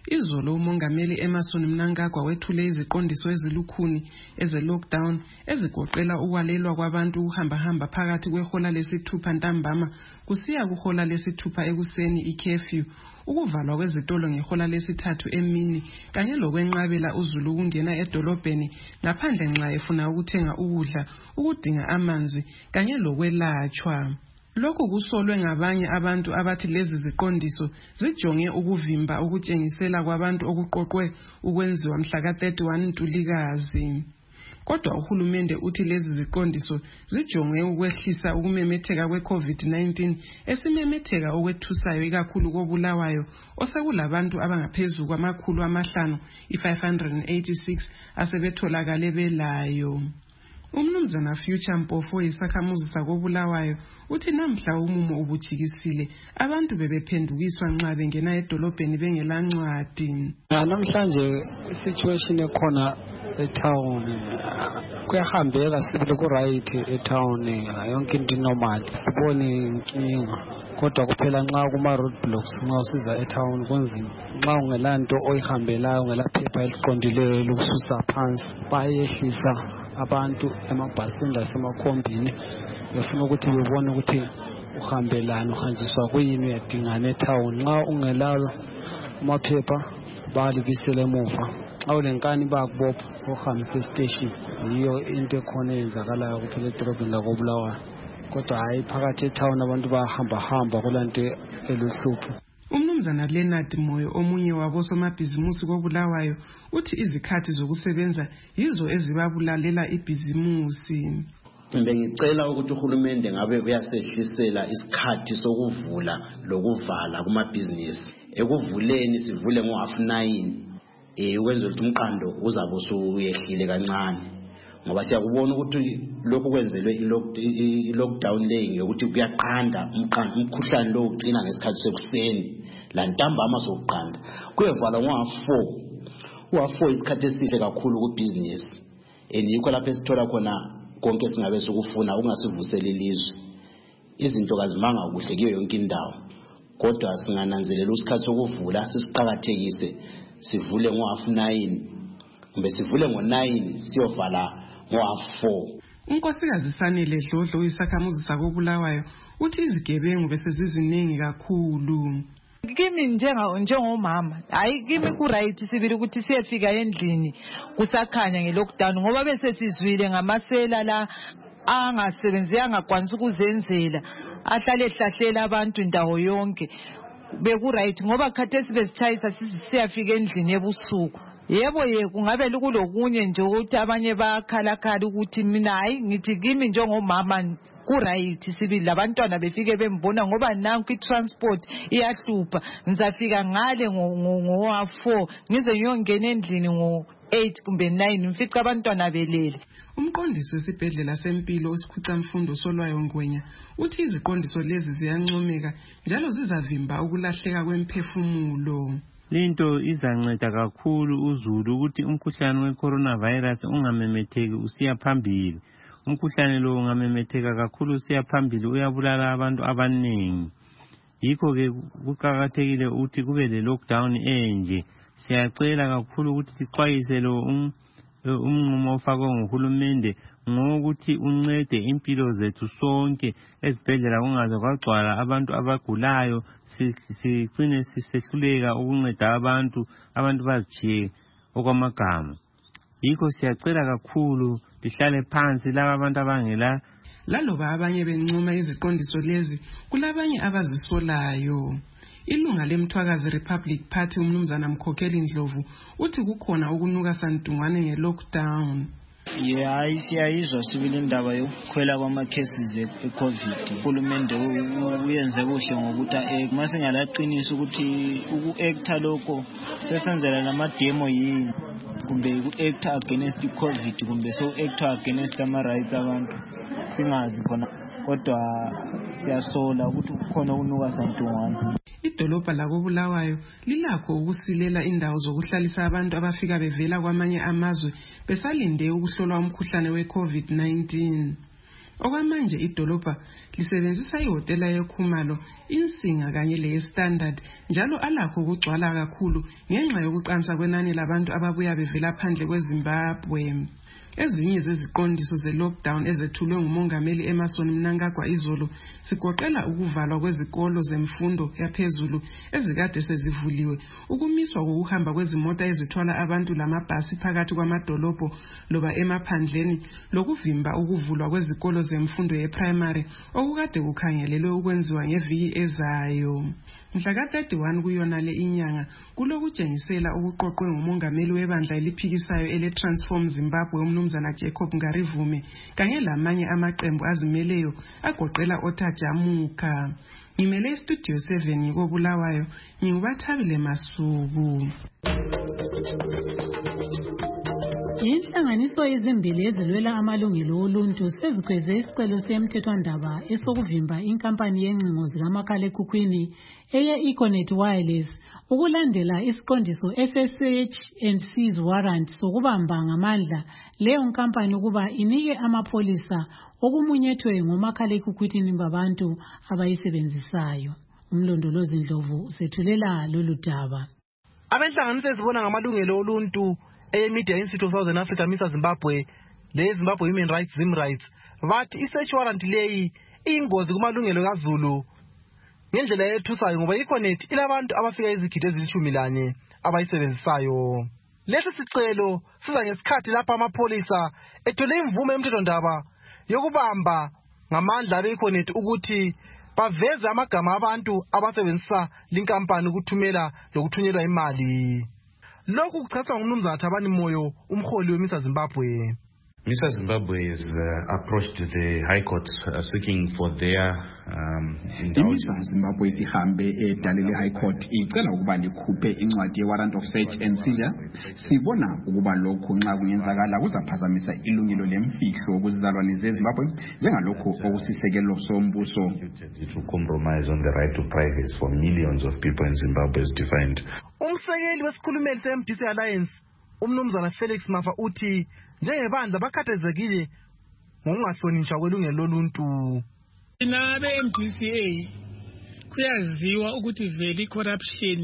Izolo umongameli Emerson Mnangagwa wethule iziqondiso ezilukhuni eze-lockdown ezigoqela ukwalelwa kwabantu uhamba-hamba phakathi kwehola lesithupha ntambama kusiya kuhola lesithupha ekuseni i-curfew, ukuvalwa kwezitolo ngehola lesithathu emini kanye lokwenqabela uzulu ukungena edolobheni ngaphandle nxa efuna ukuthenga ukudla, ukudinga amanzi kanye lokwelatshwa. Lokhu kusolwe ngabanye abantu abathi lezi ziqondiso zijonge ukuvimba ukutshengisela kwabantu okuqoqwe ukwenziwa mhla ka thirty-one Ntulikazi. Kodwa uhulumende uthi lezi ziqondiso zijonge ukwehlisa ukumemetheka kwe-COVID nineteen esimemetheka okwethusayo ikakhulu koBulawayo osekulabantu abangaphezulu kwamakhulu amahlanu i-five hundred eighty-six asebetholakale belayo. Umnumzana Future Mpofu isakhamuzi sakoBulawayo uthi namhla umumo ubujikisile abantu bebephendukiswa nxa bengena edolobheni bengelancwadi. Namhlanje situation ekhona etown kuyahambeka sibile ku right etown yonke into normal sibone inkinga kodwa kuphela nxa kuma road blocks nxa usiza etown kunzima nxa ungelanto oyihambelayo ngelaphepha eliqondileyo lokususa phansi bayehlisa abantu emabhasini lasemakhombini befuna ukuthi bebone ukuthi uhambelana uhanjiswa kuyini uyadingana etown nxa ungelalo amaphepha balikisele emuva xa ulenkani bakubopha uhambise station. Yiyo into ekhona eyenzakalayo kuphela edolobheni lakoBulawayo kodwa hayi phakathi etown abantu bahamba hamba kulanto eluhlupho. Umnumzana Leonard Moyo omunye wabosomabhizimusi koBulawayo uthi izikhathi zokusebenza yizo ezibabulalela ibhizimusi. Bengicela ukuthi uhulumende ngabe uyasehlisela isikhathi sokuvula lokuvala kumabhizinisi. Ekuvuleni sivule ngo half nine eh ukwenzela ukuthi umqando uzabe usuyehlile kancane ngoba siyakubona ukuthi lokho kwenzelwe i-lockdown le ngokuthi kuyaqanda umqando umkhuhlane lo ugcina ngesikhathi sekuseni la ntambama sokuqanda kuyevala ngo half four u half four isikhathi esihle kakhulu ku business enikho lapho esithola khona konke singabe sokufuna ungasivusela ilizwe. Izinto kazimanga kuhle kiyo yonke indawo kodwa singananzelela isikhathi sokuvula sisiqhakathekise sivule ngo half nine kumbe sivule ngo nine siyovala ngo half four. Unkosikazi Sanele Dlodlo isakhamuzi sakoBulawayo uthi izigebengu bese ziziningi kakhulu. Kimi njenga njengomama hayi kimi ku right sibili ukuthi siyefika endlini kusakhanya ngelockdown ngoba bese sizwile ngamasela la angasebenzi angakwanisa ukuzenzela ahlale ehlahlela abantu indawo yonke beku right ngoba khathesi besitshayisa siyafika endlini ebusuku. Yebo ye kungabe kulokunye nje ukuthi abanye bakhala khala ukuthi mina hayi ngithi kimi njengomama ku right sibili labantwana befike bembona ngoba nanku i-transport iyahlupha ngizafika ngale ngo half four ngize ngiyongena endlini ngo eight kumbe nine mfica abantwana belele. Umqondisi wesibhedlela sempilo uSikhucamfundo Solwayo Ngwenya uthi iziqondiso lezi ziyancomeka njalo zizavimba ukulahleka kwemphefumulo. Linto izanceda kakhulu uzulu ukuthi umkhuhlane we-coronavirus ungamemetheki usiya phambili. Umkhuhlane lo ungamemetheka kakhulu usiya phambili uyabulala abantu abaningi. Yikho ke kuqhakathekile ukuthi kube le lockdown enje. Siyacela kakhulu ukuthi sixwayise lo umnqumo ofakwe nguhulumende ngokuthi uncede impilo zethu sonke ezibhedlela kungaze kwagcwala abantu abagulayo sicine sisehluleka ukunceda abantu abantu bazijiye okwamagama. Yikho siyacela kakhulu lihlale phansi laba abantu abangela laloba abanye bencoma iziqondiso lezi kulabanye abazisolayo. Ilunga lemthwakazi Republic Party umnumzana Mkhokheli Ndlovu uthi kukhona ukunuka santungwane nge-lockdown. Hayi siyayizwa sibili indaba yokukhwela kwama cases e-COVID. Uhulumende uyenze kuhle ngokuthi mase ngalaqinisa ukuthi uku-acta lokho sesenzela nama demo yini kumbe uku-acta against i-COVID kumbe so acta against ama rights abantu singazi khona kodwa siyasola ukuthi kukhona ukunuka santungwane. Idolobha lakoBulawayo lilakho ukusilela indawo zokuhlalisa abantu abafika bevela kwamanye amazwe besalinde ukuhlolwa umkhuhlane we-COVID nineteen. Okwamanje idolobha lisebenzisa ihotela yeKhumalo, Insinga kanye leStandard, njalo alakho ukugcwala kakhulu ngenxa yokuqansa kwenani labantu ababuya bevela phandle kweZimbabwe. Ezinye zeziqondiso ze-lockdown ezethulwe ngumongameli Emmerson Mnangagwa izolo sigoqela ukuvalwa kwezikolo zemfundo yaphezulu ezikade sezivuliwe, ukumiswa kokuhamba kwezimota ezithwala abantu lamabhasi phakathi kwamadolobho loba emaphandleni, lokuvimba ukuvulwa kwezikolo zemfundo ye-primary okukade kukhangelelwe ukwenziwa ngeviki ezayo. Mhla ka thirty-one kuyonale inyanga kulokutshengisela okuqoqwe ngumongameli webandla eliphikisayo ele-Transform Zimbabwe umnumzana Jacob Ngarivume kanye lamanye amaqembu azimeleyo agoqela oThajamuka. Ngimele istudio seven ngikobulawayo, ngingubathabile Masuku. Inhlanganiso ezimbili ezilwela amalungelo oluntu sezikhweze isicelo semthethwandaba esokuvimba inkampani yencingo zikamakhalekhukhwini eye-Econet Wireless ukulandela isiqondiso S-Search and Seize warrant sokubamba ngamandla leyo nkampani ukuba inike amapholisa okumunyethwe ngomakhalekhukhwini babantu abayisebenzisayo. Umlondolozi Ndlovu usethulela lolu daba. Abenhlanganiso ezibona ngamalungelo oluntu e-Media Institute of Southern Africa Misa Zimbabwe le Zimbabwe Human Rights Zim Rights bathi i-search warrant leyi iyingozi kumalungelo kaZulu ngendlela yethusayo ngoba iConnect ilabantu abafika izigidi ezilishumi lanye abayisebenzisayo. Lesi sicelo siza ngesikhathi lapha amapholisa ethole imvume emthethwandaba yokubamba ngamandla abe-Econet ukuthi baveze amagama abantu abasebenzisa linkampani ukuthumela lokuthunyelwa imali. Lokhu kuchathwa ngumnumzana Thabani Moyo, umholi weMisa Zimbabwe. Misa Zimbabwe has uh, approached the High Court uh, seeking for their um, Imisa Zimbabwe sihambe edalele High Court icela ukuba likhuphe incwadi ye-warrant of search and seizure. Sibona ukuba lokhu nxa kungenzakala kuzaphazamisa ilungelo lemfihlo kuzizalwane zeZimbabwe njengalokhu okusisekelo sombuso. It will compromise on the right to privacy for millions of people in Zimbabwe as defined. Umsekeli wesikhulumeli se-M D C Alliance umnumzana Felix Mafa uthi njengebandla bakhathazekile ngokungahlonishwa kwelungelo loluntu. Ina be-M D C A kuyaziwa ukuthi vele i-corruption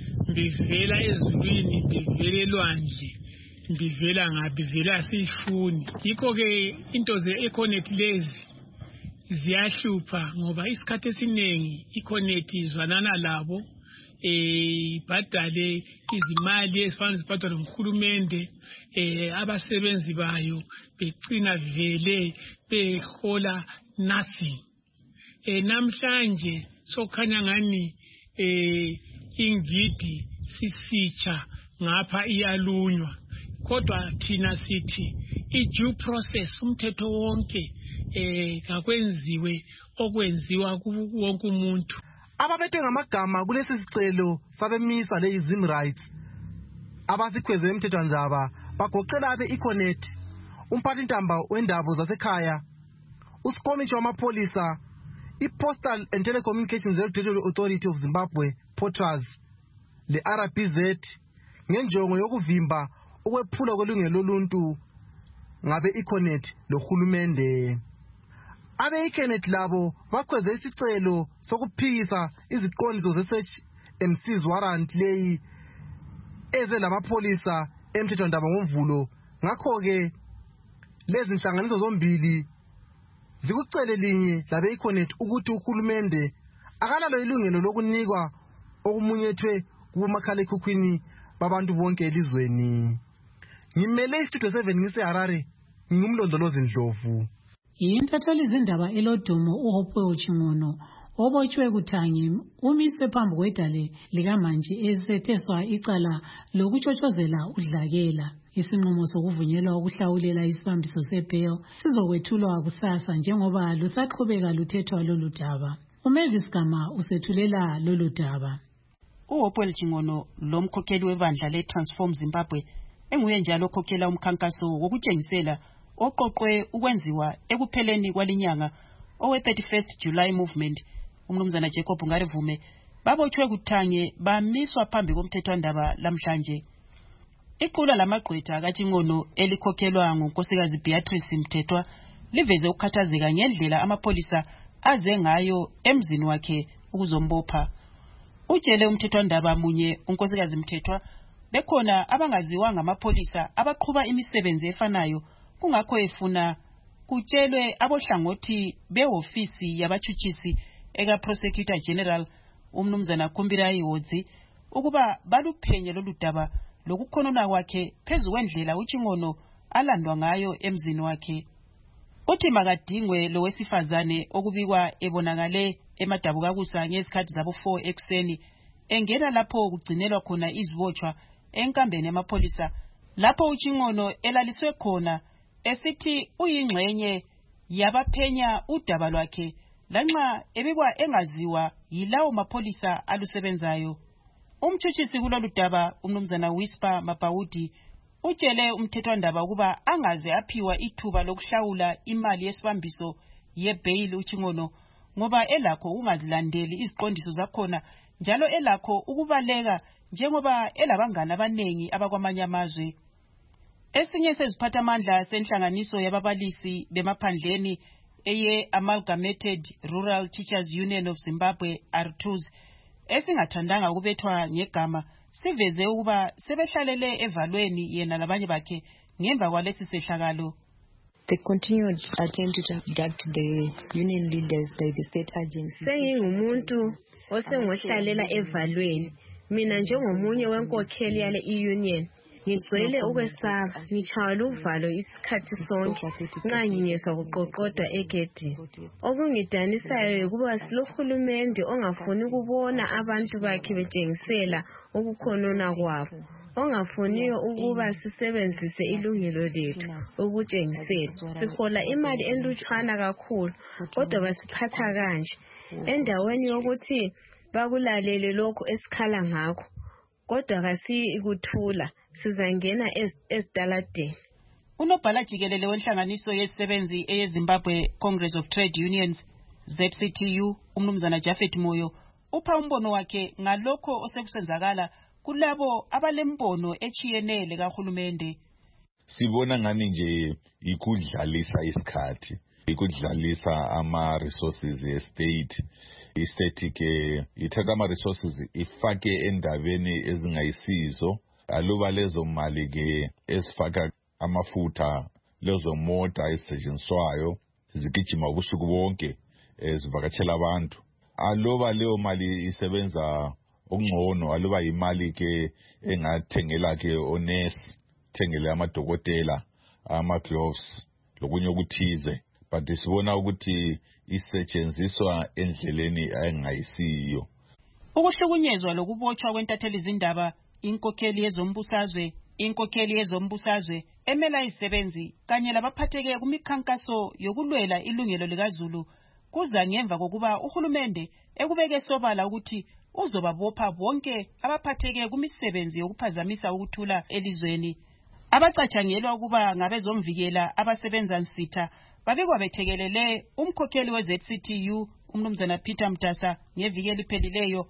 bivela ezulwini bivela elwandle bivela ngaphi vela siyifuni. Yikho-ke into ze-Econet lezi ziyahlupha ngoba isikhathi esiningi i-Econet izwanana labo eh badale izimali ezifana zibhadalwa nguhulumende eh abasebenzi bayo becina vele behola nothing. Eh namhlanje sokhanya ngani eh ingidi sisicha ngapha iyalunywa, kodwa thina sithi i-due process umthetho wonke eh kakwenziwe okwenziwa kuwonke umuntu. Ababethe ngamagama kulesi sicelo sabemisa le Zim Rights abasikhweze emthethwandaba bagoqela abe-Econet, umphathintamba wendaba zasekhaya, uSikomishi wamapolisa, i-Postal and Telecommunications Regulatory Authority of Zimbabwe Portras, le R B Z ngenjongo yokuvimba ukwephula kwelungelo loluntu ngabe-Econet lohulumende. Abe-Econet labo bakhweze isicelo sokuphikisa iziqondiso ze-search and seize warrant leyi eze lamapholisa emthethwandaba ngomvulo. Ngakho-ke lezi nhlanganiso zombili zikucele linye labe-Econet ukuthi uhulumende akalalo ilungelo lokunikwa okumunyethwe kubomakhalekhukhwini babantu bonke elizweni. Ngimele istudio seven ngise-Harare, ngingumlondolozi Ndlovu. Intatheli izindaba elodumo uHopwe Chimono obotshwe kuthangi umiswe phambi kwedale likamanje esetheswa icala lokutshotshozela udlakela. Isinqumo sokuvunyelwa ukuhlawulela isibambiso sebail sizokwethulwa kusasa njengoba lusaqhubeka luthethwa lolu daba. uMavis Gama usethulela lolu daba. uHopwe Chimono lomkhokheli webandla le-Transform Zimbabwe enguye njalo okhokhela umkhankaso wokutshengisela oqoqwe ukwenziwa ekupheleni kwalinyanga owe thirty-first July movement umnumzana Jacob Ngarivume babotshwe kuthange bamiswa phambi komthethwandaba lamhlanje. Iqula lamagqwetha kaChingono elikhokhelwa ngunkosikazi Beatrice Mthethwa liveze ukukhathazeka ngendlela amapholisa aze ngayo emzini wakhe ukuzombopha. Utshele umthethwandaba munye unkosikazi Mthethwa bekhona abangaziwa ngamapholisa abaqhuba imisebenzi efanayo, kungakho efuna kutshelwe abohlangothi beofisi yabatshutshisi eka Prosecutor General umnumzana Kumbirayi Hodzi ukuba baluphenye loludaba lokukhonona kwakhe phezu kwendlela uChingono alandwa ngayo emzini wakhe. Uthi makadingwe lo wesifazane okubikwa ebonakale emadabukakusa ngesikhathi zabo four ekuseni engena lapho kugcinelwa khona izibotshwa enkambeni yamapholisa lapho uChingono elaliswe khona esithi uyingxenye yabaphenya udaba lwakhe lanxa ebikwa engaziwa yilawo mapholisa alusebenzayo. Umtshutshisi kulolu daba umnumzana Whisper Mabawudi utshele umthethwandaba ukuba angaze aphiwa ithuba lokuhlawula imali yesibambiso yebail uChingono ngoba elakho ungazilandeli iziqondiso zakhona njalo elakho ukubaleka njengoba elabangana abanengi abakwamanye amazwe. Esinye seziphathamandla senhlanganiso yababalisi bemaphandleni eye Amalgamated Rural Teachers Union of Zimbabwe R T U Z esingathandanga ukubethwa ngegama siveze ukuba sebehlalele evalweni yena labanye bakhe ngemva kwalesi sehlakalo. The continued attempt to abduct the union leaders by the state agencies. Sengingumuntu osengohlalela evalweni mina njengomunye wenkokheli yale i-union ngigcwele ukwesaba ngitshayela uvalo isikhathi sonke nxa ngingezwa kuqoqodwa egedini. Okungidanisayo ukuba silohulumende ongafuni ukubona abantu bakhe betshengisela ukukhonona kwabo, ongafuniyo ukuba sisebenzise ilungelo lethu ukutshengisela. Sihola imali enlutshwana kakhulu kodwa basiphatha kanje endaweni yokuthi bakulalele lokho esikhala ngakho kodwa kasikuthula sizangena ezitaladeni. Unobhala jikelele wenhlanganiso yezisebenzi eyeZimbabwe Congress of Trade Unions Z C T U umnumzana Jafet Moyo upha umbono wakhe ngalokho osekusenzakala kulabo abalembono echiyenele kahulumende. Sibona ngani nje ikudlalisa isikhathi, ikudlalisa ama resources estate. Istate ke ithatha ama resources ifake endabeni ezingayisizo, aluba lezo mali ke esifaka amafutha lezo mota ezisetshenziswayo zigijima ubusuku bonke ezivakatshela abantu. Aluba leyo mali isebenza ongcono, aluba imali ke engathengela ke onesi, thengele amadokotela ama gloves lokunye okuthize, but sibona ukuthi isetshenziswa endleleni engayisiyo. Ukuhlukunyezwa lokubotshwa kwentatheli izindaba, inkokheli yezombusazwe, inkokheli yezombusazwe emela izisebenzi kanye labaphatheke kumikhankaso yokulwela ilungelo likaZulu kuza ngemva kokuba uhulumende ekubeke sobala ukuthi uzobabopha bonke abaphatheke kumisebenzi yokuphazamisa ukuthula elizweni. Abacatshangelwa ukuba ngabezomvikela abasebenza nsitha babikwa bethekelele umkhokheli we Z C T U umnumzana Peter Mtasa ngeviki eliphelileyo,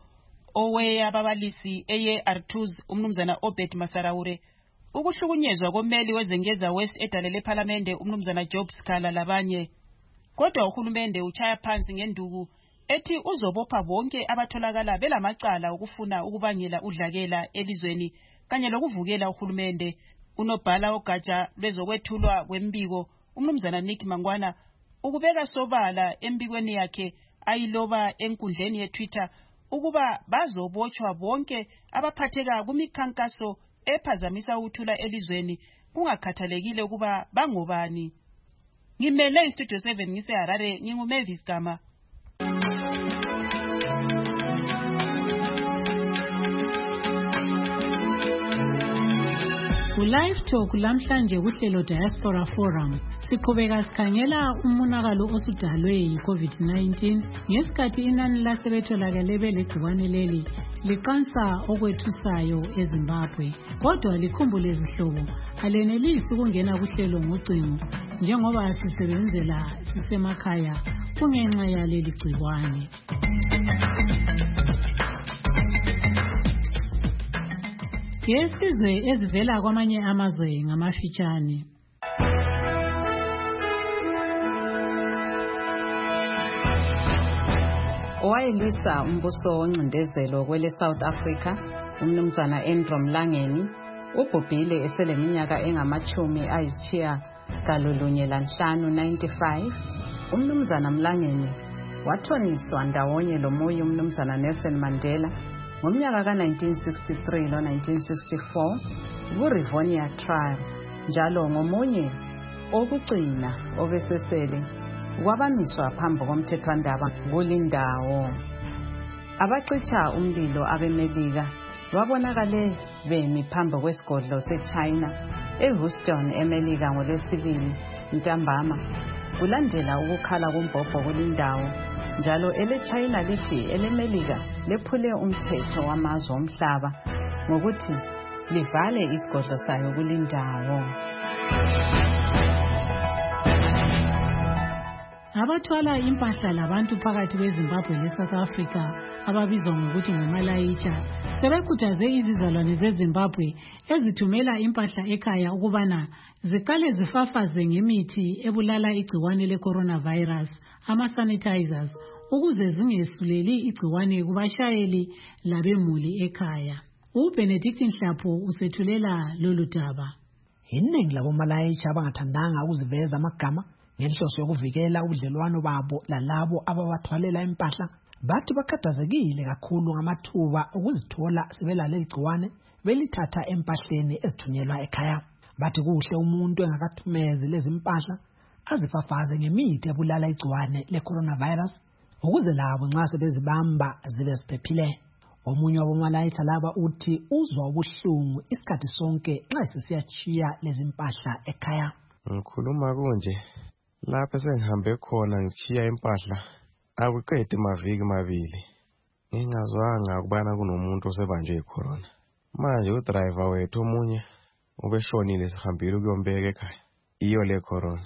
owe ababalisi eye R T U Z umnumzana Obed Masaraure, ukuhlukunyezwa komeli wezengeza West edalele parliamente umnumzana Job Skala labanye. Kodwa uhulumende uchaya phansi ngenduku ethi uzobopha bonke abatholakala belamacala ukufuna ukubangela udlakela elizweni kanye lokuvukela uhulumende. Unobhala ogatsha lwezokwethulwa kwembiko umnumzana Nick Mangwana ukubeka sobala embikweni yakhe ayiloba enkundleni yeTwitter ukuba bazobotshwa bonke abaphatheka kumikhankaso ephazamisa ukuthula elizweni kungakhathalekile ukuba bangobani. Ngimele iStudio seven ngise Harare, nginguMavis Gama. Live Talk lamhlanje kuhlelo Diaspora Forum siqhubeka sikhangela umonakalo osudalwe yi-COVID nineteen ngesikhathi inani lasebetholakale belegciwane leli liqansa okwethusayo eZimbabwe. Kodwa likhumbule izihlobo alenelisi ukungena kuhlelo ngocingo njengoba sisebenzela sisemakhaya kungenxa yaleli gciwane. Yesizwe ezivela kwamanye amazwe ngamafitshane. owayelwisa umbuso oncindezelo kwele South Africa, umnumzana Andrew Mlangeni, ubhubhile eseleminyaka engamachumi ayishiya galolunye lanhlanu ninety-five. Umnumzana Mlangeni wathoniswa ndawonye lomunye umnumzana Nelson Mandela ngomnyaka ka nineteen sixty-three lo nineteen sixty-four ku-Rivonia trial, njalo ngomunye okugcina obesesele kwabamiswa phambi komthethwandaba kulindawo. Abacitsha umlilo abemelika babonakale bemi phambi kwesigodlo seChina eHouston, eMelika ngolwesibili ntambama, kulandela ukukhala kumbhobho kulindawo, njalo ele-China lithi eleMelika lephule umthetho wamazwe omhlaba ngokuthi livale isigodlo sayo kulindawo. Abathwala impahla labantu phakathi kweZimbabwe leSouth Africa ababizwa ngokuthi ngamalayitsha sebekhuthaze izizalwane zeZimbabwe ezithumela impahla ekhaya ukubana ziqale zifafaze ngemithi ebulala igciwane le-coronavirus, ama-sanitizers, ukuze zingesuleli igciwane kubashayeli labemuli ekhaya. UBenedict Nhlapho usethulela lolu daba. Iningi labomalayitsha abangathandanga ukuziveza amagama ngenhloso yokuvikela ubudlelwano babo lalabo abawathwalela impahla, bathi bakhathazekile kakhulu ngamathuba okuzithola sebelale igciwane belithatha empahleni ezithunyelwa ekhaya. Bathi kuhle umuntu engakathumezi lezi impahla azifafaze ngemithi ebulala igciwane le-coronavirus ukuze labo nxa sebezibamba zibe ziphephile. Omunye wabomalayitsha laba uthi uzwa ubuhlungu isikhathi sonke nxa sesiyachiya lezi impahla ekhaya. Ngikhuluma kunje lapha sengihambe khona ngichiya impahla akuqede maviki mabili ngingazwanga ukubana kunomuntu osebanjwe icorona. Manje udriver wethu omunye ubeshonile sihambile ukuyombeka ekhaya iyo le corona.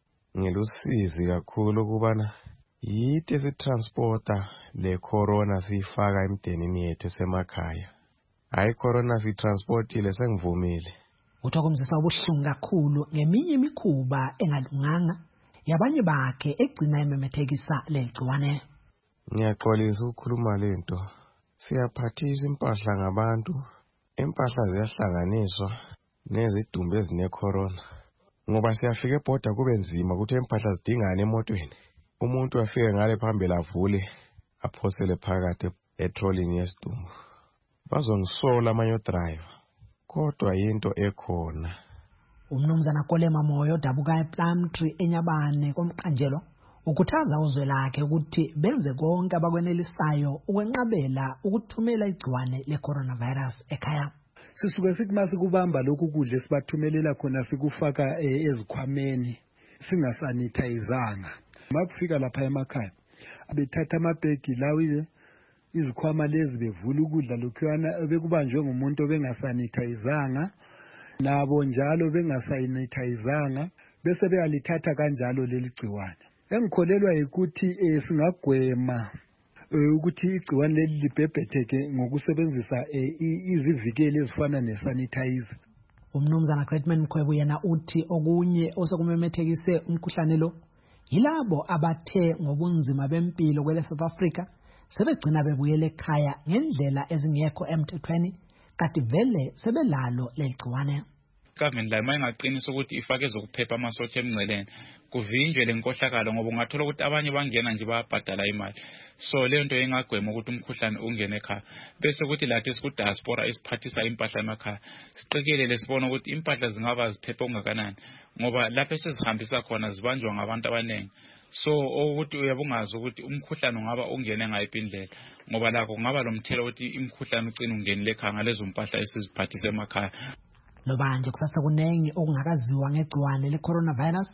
Ngilusizi kakhulu ukubana yithi sitransporta le corona siyifaka emdenini yethu semakhaya. Hayi corona sitransportile sengivumile. Uthokozisa ubuhlungu kakhulu ngeminye imikhuba engalunganga yabanye bakhe egcina imemethekisa legciwane. Ngiyaxolisa ukukhuluma lento. Siyaphathisa impahla ngabantu. Impahla ziyahlanganiswa nezidumbu ezine corona. Ngoba siyafika ebhoda kube nzima ukuthi impahla zidingane emotweni. Umuntu afike ngale phambili avule aphosele phakathi etrolling yesidumbu. Bazongisola amanye driver. Kodwa into ekhona. Umnumzana Kolema Moyo dabuka ePlumtree eNyabane komqanjelo ukhuthaza uzwe lakhe ukuthi benze konke abakwenelisayo ukwenqabela ukuthumela igciwane le-coronavirus ekhaya. Sisuke sithi masikubamba lokhu kudla esibathumelela khona sikufaka ezikhwameni singasanithayizanga. Makufika lapha emakhaya bethatha amabhegi lawo izikhwama lezi bevula ukudla lokhuyana bekubanjwe ngumuntu bengasanithayizanga, nabo njalo bengasanithayizanga bese beyalithatha kanjalo leli gciwane. Engikholelwa ukuthi eh, singagwema eh, ukuthi igciwane leli libhebhetheke ngokusebenzisa eh, izivikeli ezifana nesanitizer. Umnumzana Gretman Mkhwebu yena uthi okunye osekumemethekise umkhuhlane lo yilabo abathe ngobunzima bempilo kwele South Africa sebegcina bebuyele ekhaya ngendlela ezingekho emthethweni kanti vele sebelalo legciwane. Government la mayingaqinisa ukuthi ifake zokuphepha amasotsha emngceleni kuvinjwe lenkohlakalo ngoba ungathola ukuthi abanye bangena nje bayabhadala imali. So le nto engagwema ukuthi umkhuhlane ungene ekhaya bese ukuthi lathi siku diaspora isiphathisa impahla emakhaya siqikelele sibona ukuthi impahla zingaba ziphephe ungakanani ngoba lapho sesihambisa khona zibanjwa ngabantu abaningi. So ukuthi uyabungaza ukuthi umkhuhlane ungaba ungene ngayiphi indlela ngoba lakho kungaba lomthelo ukuthi imkhuhlane ucina ungenile ekhaya ngalezo mpahla esiziphathisa emakhaya. Lobanje kusasa kunengi okungakaziwa ngegciwane le-coronavirus.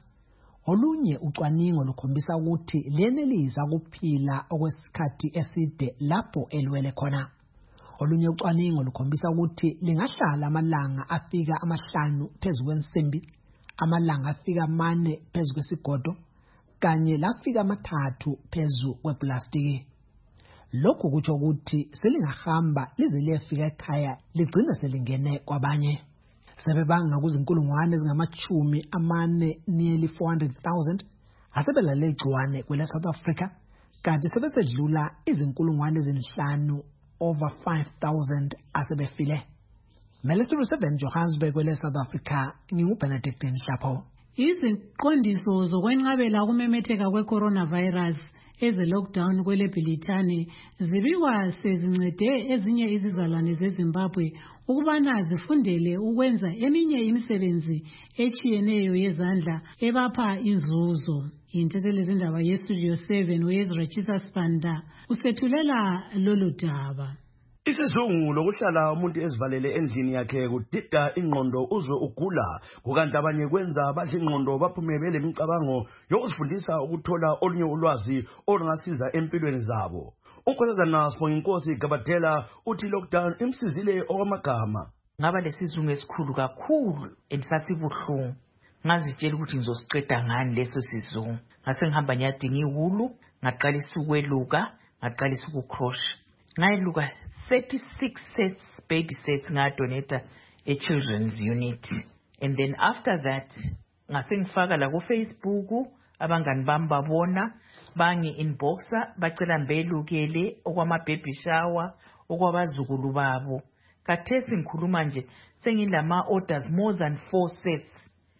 Olunye ucwaningo lukhombisa ukuthi lenelisa ukuphila okwesikhathi eside lapho elwele khona. Olunye ucwaningo lukhombisa ukuthi lingahlala amalanga afika amahlanu phezu kwensimbi, amalanga afika amane phezu kwesigodo, kanye lafika amathathu phezu kweplastiki. Lokhu kutsho ukuthi selingahamba lize liyefika ekhaya ligcine selingene kwabanye. Sebebanga kuzinkulungwane ezingamachumi amane nearly four hundred thousand asebelale igciwane kwele South Africa kanti sebesedlula izinkulungwane ezinhlanu over five thousand asebefile. Melissa seven Johannesburg kwele South Africa nginguBenedict Nhlapho. Iziqondiso zokwenqabela ukumemetheka kwe-coronavirus eze-lockdown kwele Bhilitane zibikwa sezincede ezinye izizalwane zeZimbabwe ukubana zifundele ukwenza eminye imisebenzi echiyeneyo yezandla ebapha inzuzo. Intethelezi zindaba yeStudio seven uEzra Chisasipanda usethulela lolu daba. Isizungu lokuhlala umuntu ezivalele endlini yakhe kudida ingqondo uzwe ugula kukanti abanye kwenza badla ingqondo baphume belemicabango yokuzifundisa ukuthola olunye ulwazi olungasiza empilweni zabo. Unkosazana Sibonga Inkosi Gabatela uthi lockdown imsizile okwamagama. Ngaba lesizungu esikhulu kakhulu endisasibuhlungu ngazitshela ukuthi ngizosiqeda ngani leso sizungu. Ngase ngihamba nyadinga iwulu ngaqalisa ukweluka ngaqalisa ukucrochet. Ngayeluka thirty-six sets, baby sets, ngadonate a children's unit. And then after that, ngase ngifaka la ku Facebook, abangani bami babona, bangi inboxa, bacela mbelukele okwama baby shower, okwabazukulu babo. Kathesi ngikhuluma nje sengilama orders more than four sets.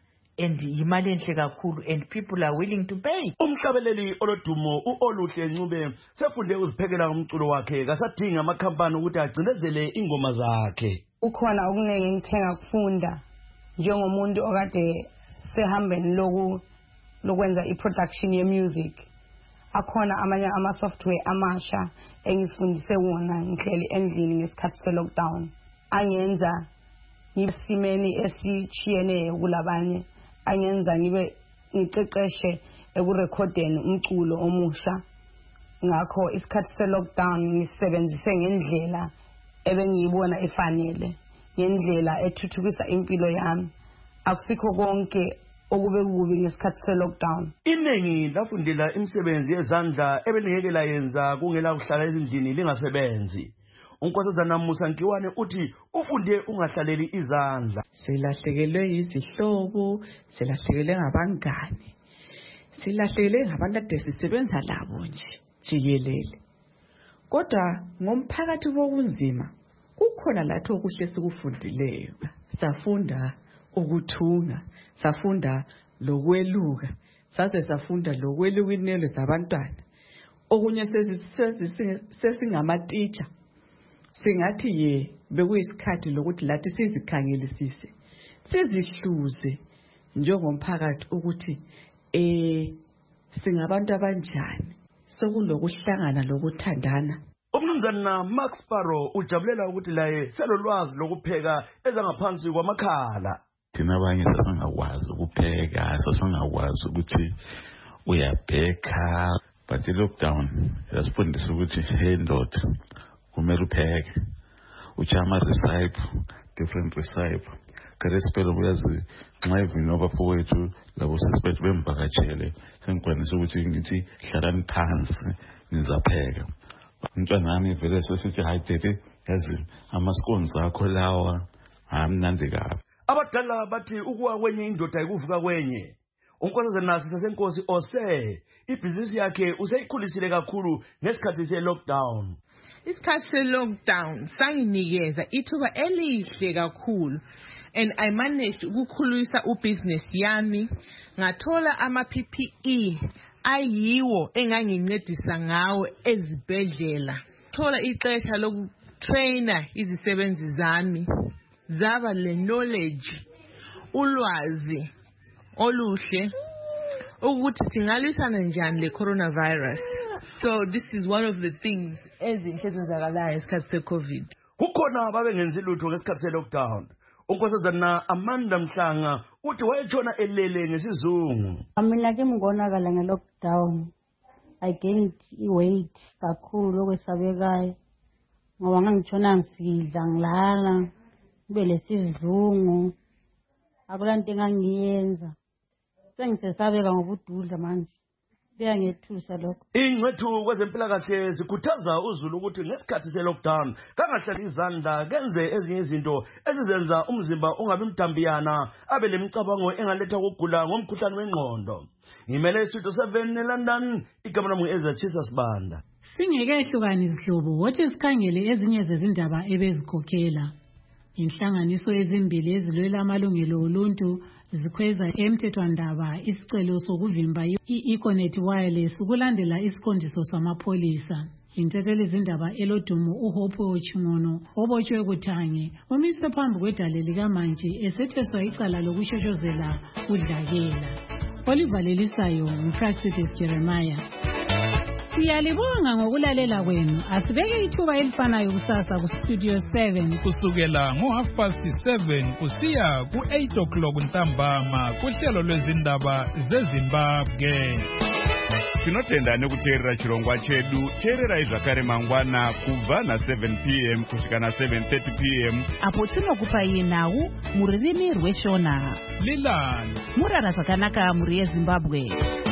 And imali enhle kakhulu and people are willing to pay. Umhlabeleli olodumo uOluhle Ncube sefunde uziphekela umculo wakhe kasadinga amakhampani ukuthi agcinezele ingoma zakhe. Ukhona okuningi ngithenga kufunda njengomuntu okade sehambeni loku lokwenza iproduction ye music. Akhona amanye ama software amasha engifundise wona ngihleli endlini ngesikhathi se lockdown. Angenza ngisimeni esichiyene kulabanye. Angenza ngibe ngiqeqeshe ekurecordeni umculo omusha. Ngakho isikhathi se lockdown ngisebenzise ngendlela ebengiyibona efanele, ngendlela ethuthukisa impilo yami. Akusikho konke okube kubi ngesikhathi se lockdown. Iningi lafundela imisebenzi yezandla ebelingekela yenza kungela kuhlala ezindlini lingasebenzi. Unkosazana Musa Nkiwane uthi ufunde ungahlaleli izandla. Silahlekelwe izihlobo, silahlekelwe ngabangani. Silahlekelwe ngabantu ade sisebenza labo nje jikelele. Kodwa ngomphakathi wobunzima kukhona lapho okuhle sikufundileyo. Safunda ukuthunga, safunda lokweluka, saze safunda lokweluka inwele zabantwana. Okunye sesingama teacher. Singathi ye bekuyisikhathi lokuthi lathi sizikhangelisise sizihluze njengomphakathi ukuthi eh singabantu abanjani sokulokuhlangana lokuthandana. Umnumzana Max Sparrow ujabulela ukuthi laye selolwazi lokupheka ezangaphansi kwamakhala. Thina abanye sasingakwazi ukupheka, sasingakwazi ukuthi uyabheka, but the lockdown yasifundisa ukuthi hey ndoda kumele upheke uchama recipe different recipe kare sipelo uyazi nxa ivino bafowethu labo sesiphethe bemvakatshele sengikwanisa ukuthi ngithi hlalani phansi nizapheka. Umntwana wami vele sesithi hayi tete yazi amascones akho lawa amnandi kabi. Abadala bathi ukuwa kwenye indoda ikuvuka kwenye. Unkosazana Sasenkosi ose ibhizinisi yakhe useyikhulisile kakhulu ngesikhathi se lockdown. Isikhathi se lockdown sanginikeza ithuba elihle kakhulu and I managed ukukhulisa ubusiness yami, ngathola ama P P E ayiwo engangincedisa ngawo ezibhedlela. Thola ixesha lokutraina izisebenzi zami zaba le knowledge, ulwazi oluhle ukuthi singalwisana njani le coronavirus. So this is one of the things ezinhle ezenzakalayo esikhathi se COVID. Kukhona babengenzi lutho ngesikhathi se lockdown. Unkosazana Amanda Mhlanga uthi wayetshona elele ngesizungu. Mina ke ngonakala nge lockdown. I gained weight kakhulu okwesabekayo. Ngoba ngangitshona ngisidla ngilala, kube lesizungu. Akulanto engangiyenza. Sengisesabeka ngobududla manje. kuyangethusa lokho. Ingcwethu kwezempilakahle zikhuthaza uzulu ukuthi ngesikhathi se-lockdown kangahlali izandla kenze ezinye izinto ezizenza umzimba ungabi mdambiyana abe lemicabango engaletha ukugula ngomkhuhlane wengqondo. Ngimele istudio seven eLondon, igama lami ngu-Ezra Sibanda. Singeke izihlobo wothi sikhangele ezinye zezindaba ebezikhokhela. Inhlanganiso ezimbili ezilwela amalungelo oluntu zikhweza emthethwandaba isicelo sokuvimba i-Econet Wireless ukulandela isiqondiso samapholisa. Inthetheli izindaba elodumo uHope Ochingono obotshwe kuthange umiswe phambi kwedale likamantshi esetheswa icala lokushoshozela udlakela. Olivalelisayo nguPraxitis Jeremiah. Siyalibonga ngokulalela kwenu. Asibeke ithuba elifanayo kusasa ku Studio seven kusukela ngo half past seven kusiya ku eight o'clock ntambama kuhlelo lwezindaba zeZimbabwe. Tinotenda nekuteerera chirongwa chedu teerera izvakare mangwana kubva na seven p m kusvika na seven thirty p m apo tinokupai nhau muririmi rweshona lilani murara zvakanaka muri yeZimbabwe.